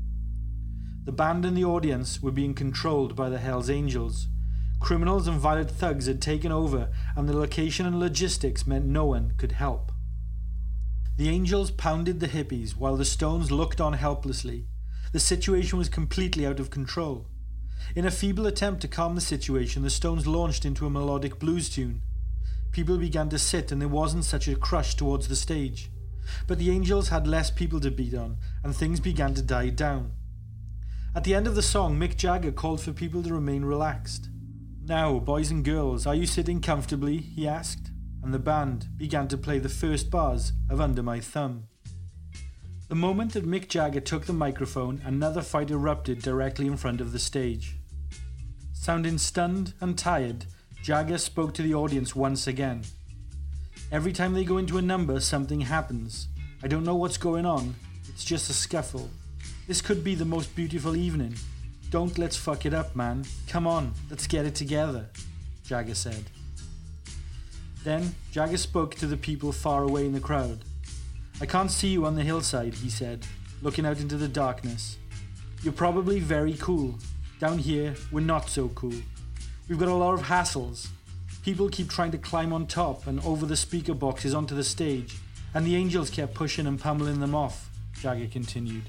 The band and the audience were being controlled by the Hells Angels. Criminals and violent thugs had taken over, and the location and logistics meant no one could help. The Angels pounded the hippies while the Stones looked on helplessly. The situation was completely out of control. In a feeble attempt to calm the situation, the Stones launched into a melodic blues tune. People began to sit, and there wasn't such a crush towards the stage. But the Angels had less people to beat on, and things began to die down. At the end of the song, Mick Jagger called for people to remain relaxed. "Now, boys and girls, are you sitting comfortably?" he asked, and the band began to play the first bars of Under My Thumb. The moment that Mick Jagger took the microphone, another fight erupted directly in front of the stage. Sounding stunned and tired, Jagger spoke to the audience once again. "Every time they go into a number, something happens. I don't know what's going on. It's just a scuffle. This could be the most beautiful evening. Don't let's fuck it up, man. Come on, let's get it together," Jagger said. Then Jagger spoke to the people far away in the crowd. "I can't see you on the hillside," he said, looking out into the darkness. "You're probably very cool. Down here, we're not so cool. We've got a lot of hassles. People keep trying to climb on top and over the speaker boxes onto the stage, and the Angels kept pushing and pummeling them off," Jagger continued.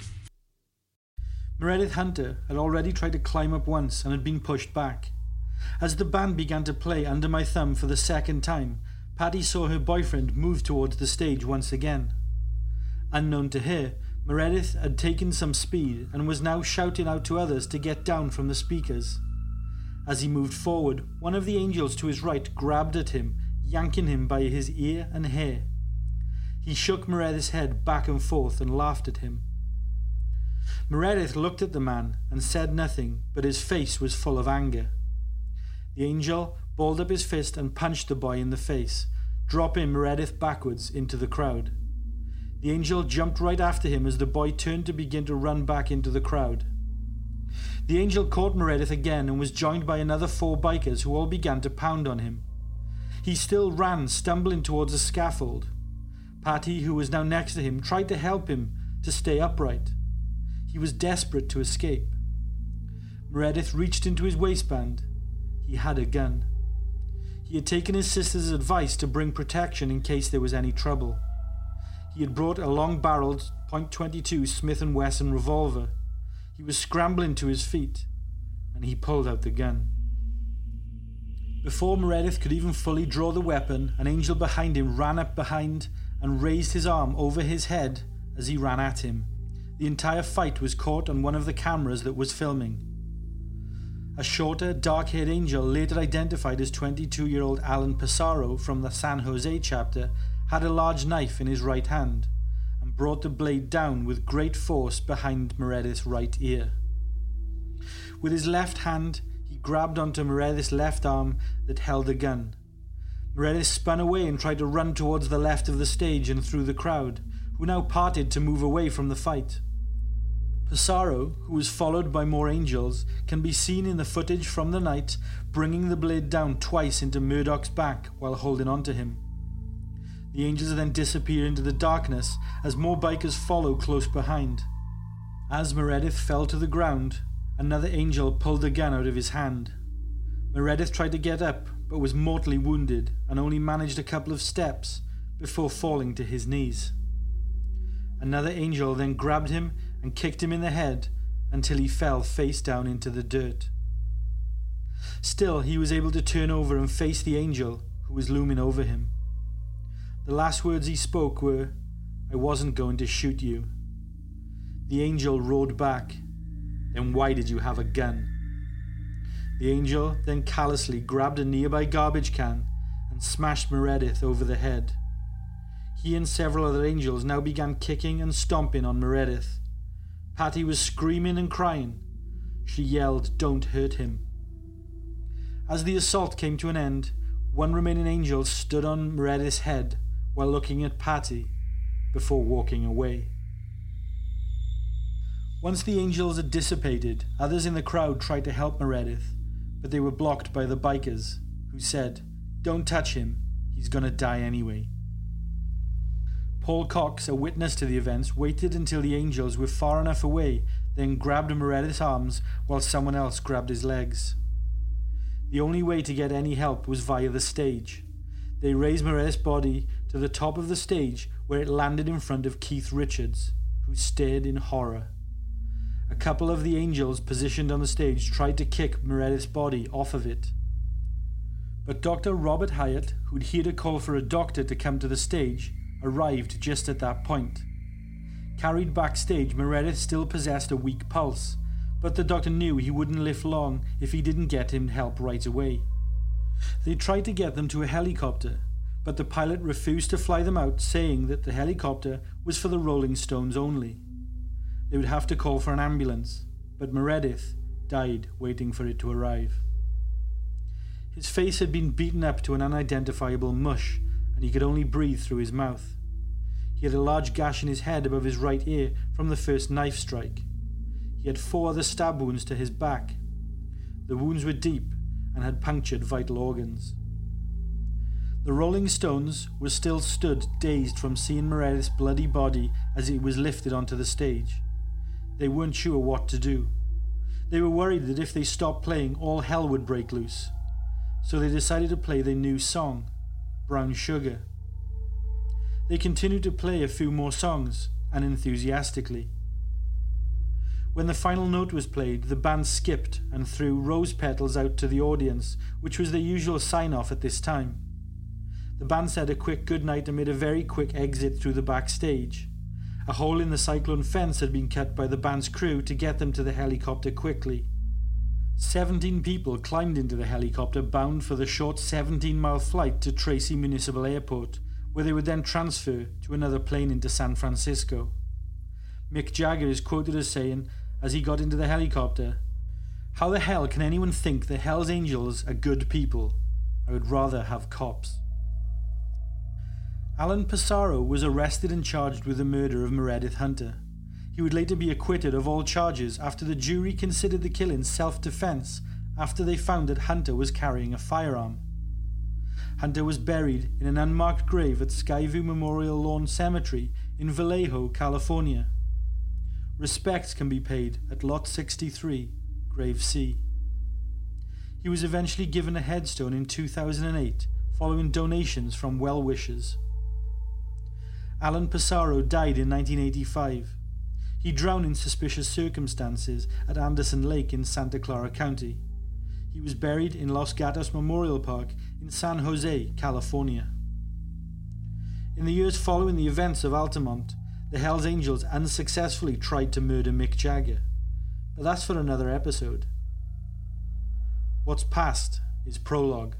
Meredith Hunter had already tried to climb up once and had been pushed back. As the band began to play Under My Thumb for the second time, Patty saw her boyfriend move towards the stage once again. Unknown to her, Meredith had taken some speed and was now shouting out to others to get down from the speakers. As he moved forward, one of the Angels to his right grabbed at him, yanking him by his ear and hair. He shook Meredith's head back and forth and laughed at him. Meredith looked at the man and said nothing, but his face was full of anger. The Angel balled up his fist and punched the boy in the face, dropping Meredith backwards into the crowd. The Angel jumped right after him as the boy turned to begin to run back into the crowd. The Angel caught Meredith again and was joined by another four bikers who all began to pound on him. He still ran, stumbling towards the scaffold. Patty, who was now next to him, tried to help him to stay upright. He was desperate to escape. Meredith reached into his waistband. He had a gun. He had taken his sister's advice to bring protection in case there was any trouble. He had brought a long-barreled point twenty-two Smith and Wesson revolver. He was scrambling to his feet, and he pulled out the gun. Before Meredith could even fully draw the weapon, an Angel behind him ran up behind and raised his arm over his head as he ran at him. The entire fight was caught on one of the cameras that was filming. A shorter, dark-haired Angel, later identified as twenty-two-year-old Alan Pissarro from the San Jose chapter, had a large knife in his right hand and brought the blade down with great force behind Meredith's right ear. With his left hand, he grabbed onto Meredith's left arm that held the gun. Meredith spun away and tried to run towards the left of the stage and through the crowd, who now parted to move away from the fight. Pissarro, who was followed by more Angels, can be seen in the footage from the night bringing the blade down twice into Murdoch's back while holding onto him. The Angels then disappear into the darkness as more bikers follow close behind. As Meredith fell to the ground, another Angel pulled the gun out of his hand. Meredith tried to get up but was mortally wounded and only managed a couple of steps before falling to his knees. Another Angel then grabbed him and kicked him in the head until he fell face down into the dirt. Still, he was able to turn over and face the Angel who was looming over him. The last words he spoke were, "I wasn't going to shoot you." The Angel roared back, "Then why did you have a gun?" The Angel then callously grabbed a nearby garbage can and smashed Meredith over the head. He and several other Angels now began kicking and stomping on Meredith. Patty was screaming and crying. She yelled, "Don't hurt him." As the assault came to an end, one remaining Angel stood on Meredith's head while looking at Patty before walking away. Once the Angels had dissipated, others in the crowd tried to help Meredith, but they were blocked by the bikers, who said, "Don't touch him, he's gonna die anyway." Paul Cox, a witness to the events, waited until the Angels were far enough away, then grabbed Meredith's arms while someone else grabbed his legs. The only way to get any help was via the stage. They raised Meredith's body to the top of the stage, where it landed in front of Keith Richards, who stared in horror. A couple of the Angels positioned on the stage tried to kick Meredith's body off of it. But Doctor Robert Hyatt, who'd heard a call for a doctor to come to the stage, arrived just at that point. Carried backstage, Meredith still possessed a weak pulse, but the doctor knew he wouldn't live long if he didn't get him help right away. They tried to get them to a helicopter, but the pilot refused to fly them out, saying that the helicopter was for the Rolling Stones only. They would have to call for an ambulance, but Meredith died waiting for it to arrive. His face had been beaten up to an unidentifiable mush, and he could only breathe through his mouth. He had a large gash in his head above his right ear from the first knife strike. He had four other stab wounds to his back. The wounds were deep and had punctured vital organs. The Rolling Stones were still stood dazed from seeing Meredith's bloody body as it was lifted onto the stage. They weren't sure what to do. They were worried that if they stopped playing, all hell would break loose. So they decided to play their new song, Brown Sugar. They continued to play a few more songs, and enthusiastically. When the final note was played, the band skipped and threw rose petals out to the audience, which was their usual sign-off at this time. The band said a quick goodnight and made a very quick exit through the backstage. A hole in the cyclone fence had been cut by the band's crew to get them to the helicopter quickly. Seventeen people climbed into the helicopter bound for the short seventeen-mile flight to Tracy Municipal Airport, where they would then transfer to another plane into San Francisco. Mick Jagger is quoted as saying, as he got into the helicopter, "How the hell can anyone think the Hells Angels are good people? I would rather have cops." Alan Passaro was arrested and charged with the murder of Meredith Hunter. He would later be acquitted of all charges after the jury considered the killing self-defense after they found that Hunter was carrying a firearm. Hunter was buried in an unmarked grave at Skyview Memorial Lawn Cemetery in Vallejo, California. Respects can be paid at Lot sixty-three, Grave C. He was eventually given a headstone in two thousand eight following donations from well-wishers. Alan Passaro died in nineteen eighty-five. He drowned in suspicious circumstances at Anderson Lake in Santa Clara County. He was buried in Los Gatos Memorial Park in San Jose, California. In the years following the events of Altamont, the Hells Angels unsuccessfully tried to murder Mick Jagger, but that's for another episode. What's past is prologue.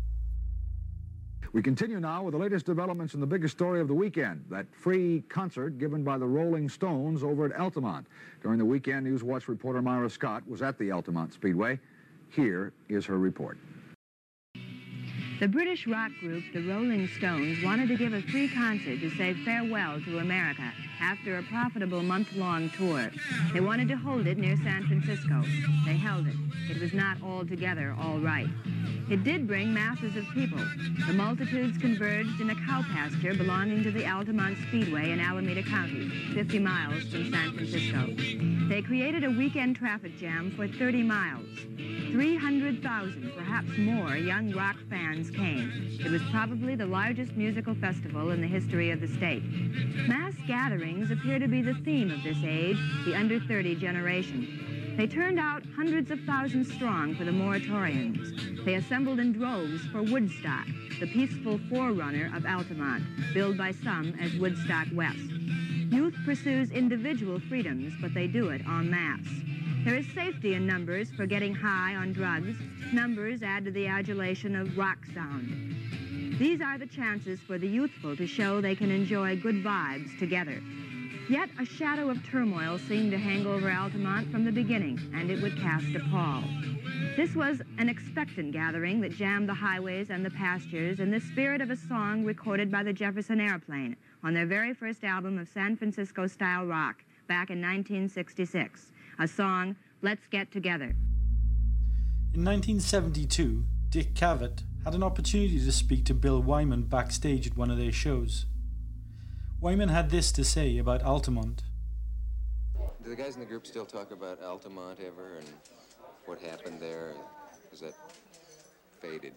We continue now with the latest developments in the biggest story of the weekend, that free concert given by the Rolling Stones over at Altamont. During the weekend, Newswatch reporter Myra Scott was at the Altamont Speedway. Here is her report. The British rock group, the Rolling Stones, wanted to give a free concert to say farewell to America after a profitable month-long tour. They wanted to hold it near San Francisco. They held it. It was not altogether all right. It did bring masses of people. The multitudes converged in a cow pasture belonging to the Altamont Speedway in Alameda County, fifty miles from San Francisco. They created a weekend traffic jam for thirty miles. three hundred thousand, perhaps more, young rock fans came. It was probably the largest musical festival in the history of the state. Mass gatherings appear to be the theme of this age, the under thirty generation. They turned out hundreds of thousands strong for the moratoriums. They assembled in droves for Woodstock, the peaceful forerunner of Altamont, billed by some as Woodstock West. Youth pursues individual freedoms, but they do it en masse. There is safety in numbers for getting high on drugs. Numbers add to the adulation of rock sound. These are the chances for the youthful to show they can enjoy good vibes together. Yet a shadow of turmoil seemed to hang over Altamont from the beginning, and it would cast a pall. This was an expectant gathering that jammed the highways and the pastures in the spirit of a song recorded by the Jefferson Airplane on their very first album of San Francisco-style rock back in nineteen sixty-six. A song, Let's Get Together. In nineteen seventy-two, Dick Cavett had an opportunity to speak to Bill Wyman backstage at one of their shows. Wyman had this to say about Altamont. Do the guys in the group still talk about Altamont ever and what happened there? Is that faded?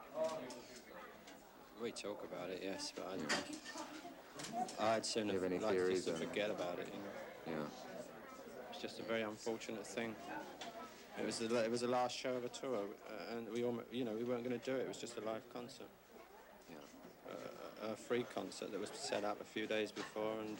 We talk about it, yes, but I don't know. I'd sooner have any like theories just to on- forget about it, you know. Yeah. It's just a very unfortunate thing. It was the it was the last show of a tour, uh, and we almost, you know, we weren't going to do it. It was just a live concert. Yeah. Uh, a free concert that was set up a few days before, and uh,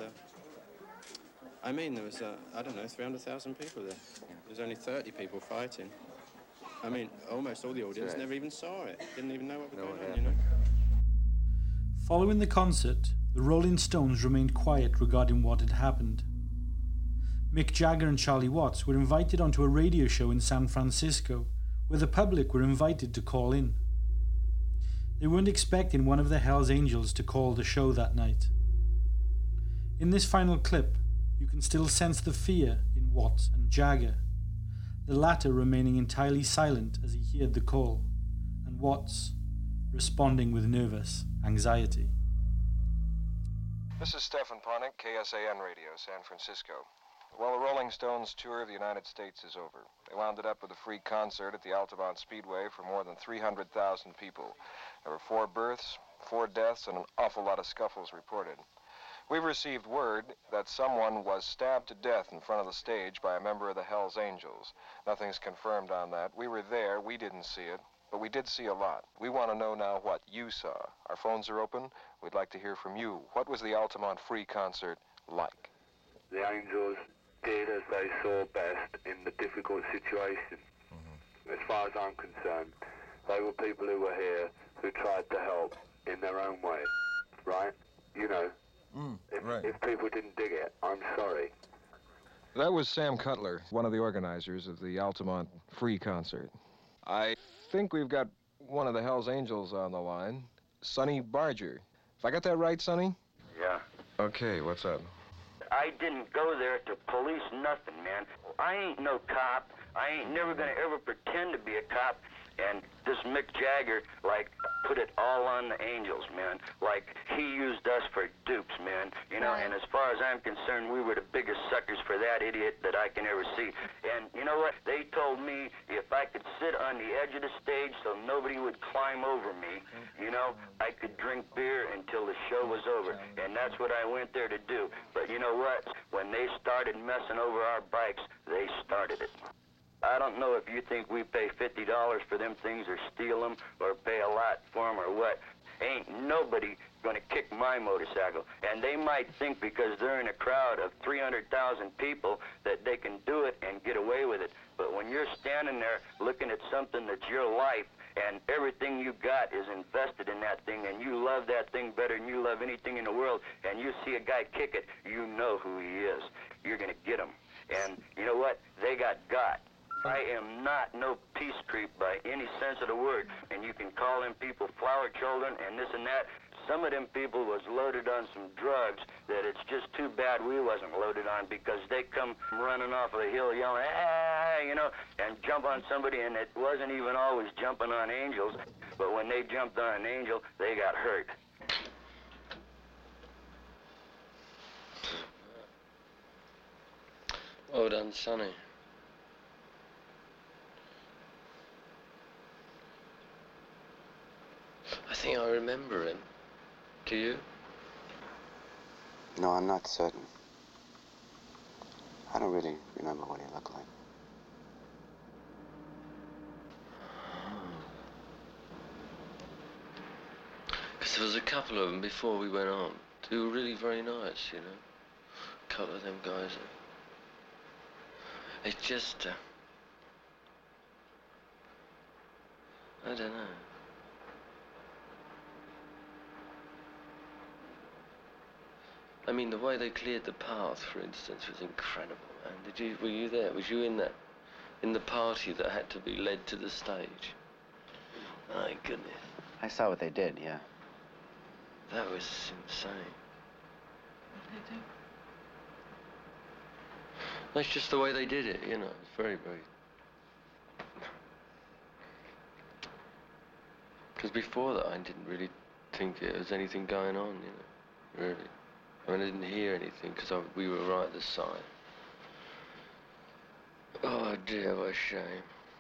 I mean, there was uh, I don't know, three hundred thousand people there. There was only thirty people fighting. I mean, almost all the audience right. never even saw it. Didn't even know what was Know going what on, you know. Following the concert, the Rolling Stones remained quiet regarding what had happened. Mick Jagger and Charlie Watts were invited onto a radio show in San Francisco, where the public were invited to call in. They weren't expecting one of the Hells Angels to call the show that night. In this final clip, you can still sense the fear in Watts and Jagger, the latter remaining entirely silent as he heard the call, and Watts responding with nervous anxiety. This is Stefan Ponick, K S A N Radio, San Francisco. Well, the Rolling Stones tour of the United States is over. They wound it up with a free concert at the Altamont Speedway for more than three hundred thousand people. There were four births, four deaths, and an awful lot of scuffles reported. We've received word that someone was stabbed to death in front of the stage by a member of the Hells Angels. Nothing's confirmed on that. We were there, we didn't see it, but we did see a lot. We want to know now what you saw. Our phones are open. We'd like to hear from you. What was the Altamont Free concert like? The Angels did as they saw best in the difficult situation. Mm-hmm. As far as I'm concerned, they were people who were here who tried to help in their own way, right? You know, Mm, if, right. if people didn't dig it, I'm sorry. That was Sam Cutler, one of the organizers of the Altamont Free concert. I think we've got one of the Hells Angels on the line, Sonny Barger. If I got that right, Sonny? Yeah. Okay, what's up? I didn't go there to police nothing, man. I ain't no cop. I ain't never gonna ever pretend to be a cop. And this Mick Jagger, like, put it all on the Angels, man. Like, he used us for dupes, man. You know, and as far as I'm concerned, we were the biggest suckers for that idiot that I can ever see. And you know what? They told me if I could sit on the edge of the stage so nobody would climb over me, you know, I could drink beer until the show was over. And that's what I went there to do. But you know what? When they started messing over our bikes, they started it. I don't know if you think we pay fifty dollars for them things or steal them or pay a lot for them or what. Ain't nobody gonna kick my motorcycle. And they might think because they're in a crowd of three hundred thousand people that they can do it and get away with it. But when you're standing there looking at something that's your life and everything you got is invested in that thing and you love that thing better than you love anything in the world and you see a guy kick it, you know who he is. You're gonna get him. And you know what? They got got. I am not no peace creep by any sense of the word. And you can call them people flower children and this and that. Some of them people was loaded on some drugs that it's just too bad we wasn't loaded on because they come running off of the hill yelling, ah, you know, and jump on somebody, and it wasn't even always jumping on Angels. But when they jumped on an Angel, they got hurt. Well done, Sonny. I think I remember him. Do you? No, I'm not certain. I don't really remember what he looked like. Because there was a couple of them before we went on. They were really very nice, you know. A couple of them guys. It's just... Uh, I don't know. I mean, the way they cleared the path, for instance, was incredible, man. Did you, were you there? Was you in that, in the party that had to be led to the stage? My goodness. I saw what they did, yeah. That was insane. What did they do? That's just the way they did it, you know. It's very, very... Because before that, I didn't really think there was anything going on, you know, really. I mean, I didn't hear anything because we were right at the side. Oh dear, what a shame.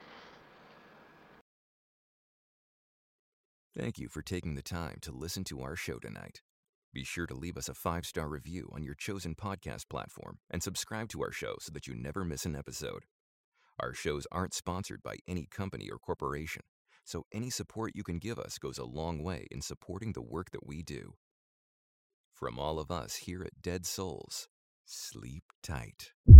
Thank you for taking the time to listen to our show tonight. Be sure to leave us a five-star review on your chosen podcast platform and subscribe to our show so that you never miss an episode. Our shows aren't sponsored by any company or corporation, so any support you can give us goes a long way in supporting the work that we do. From all of us here at Dead Souls, sleep tight.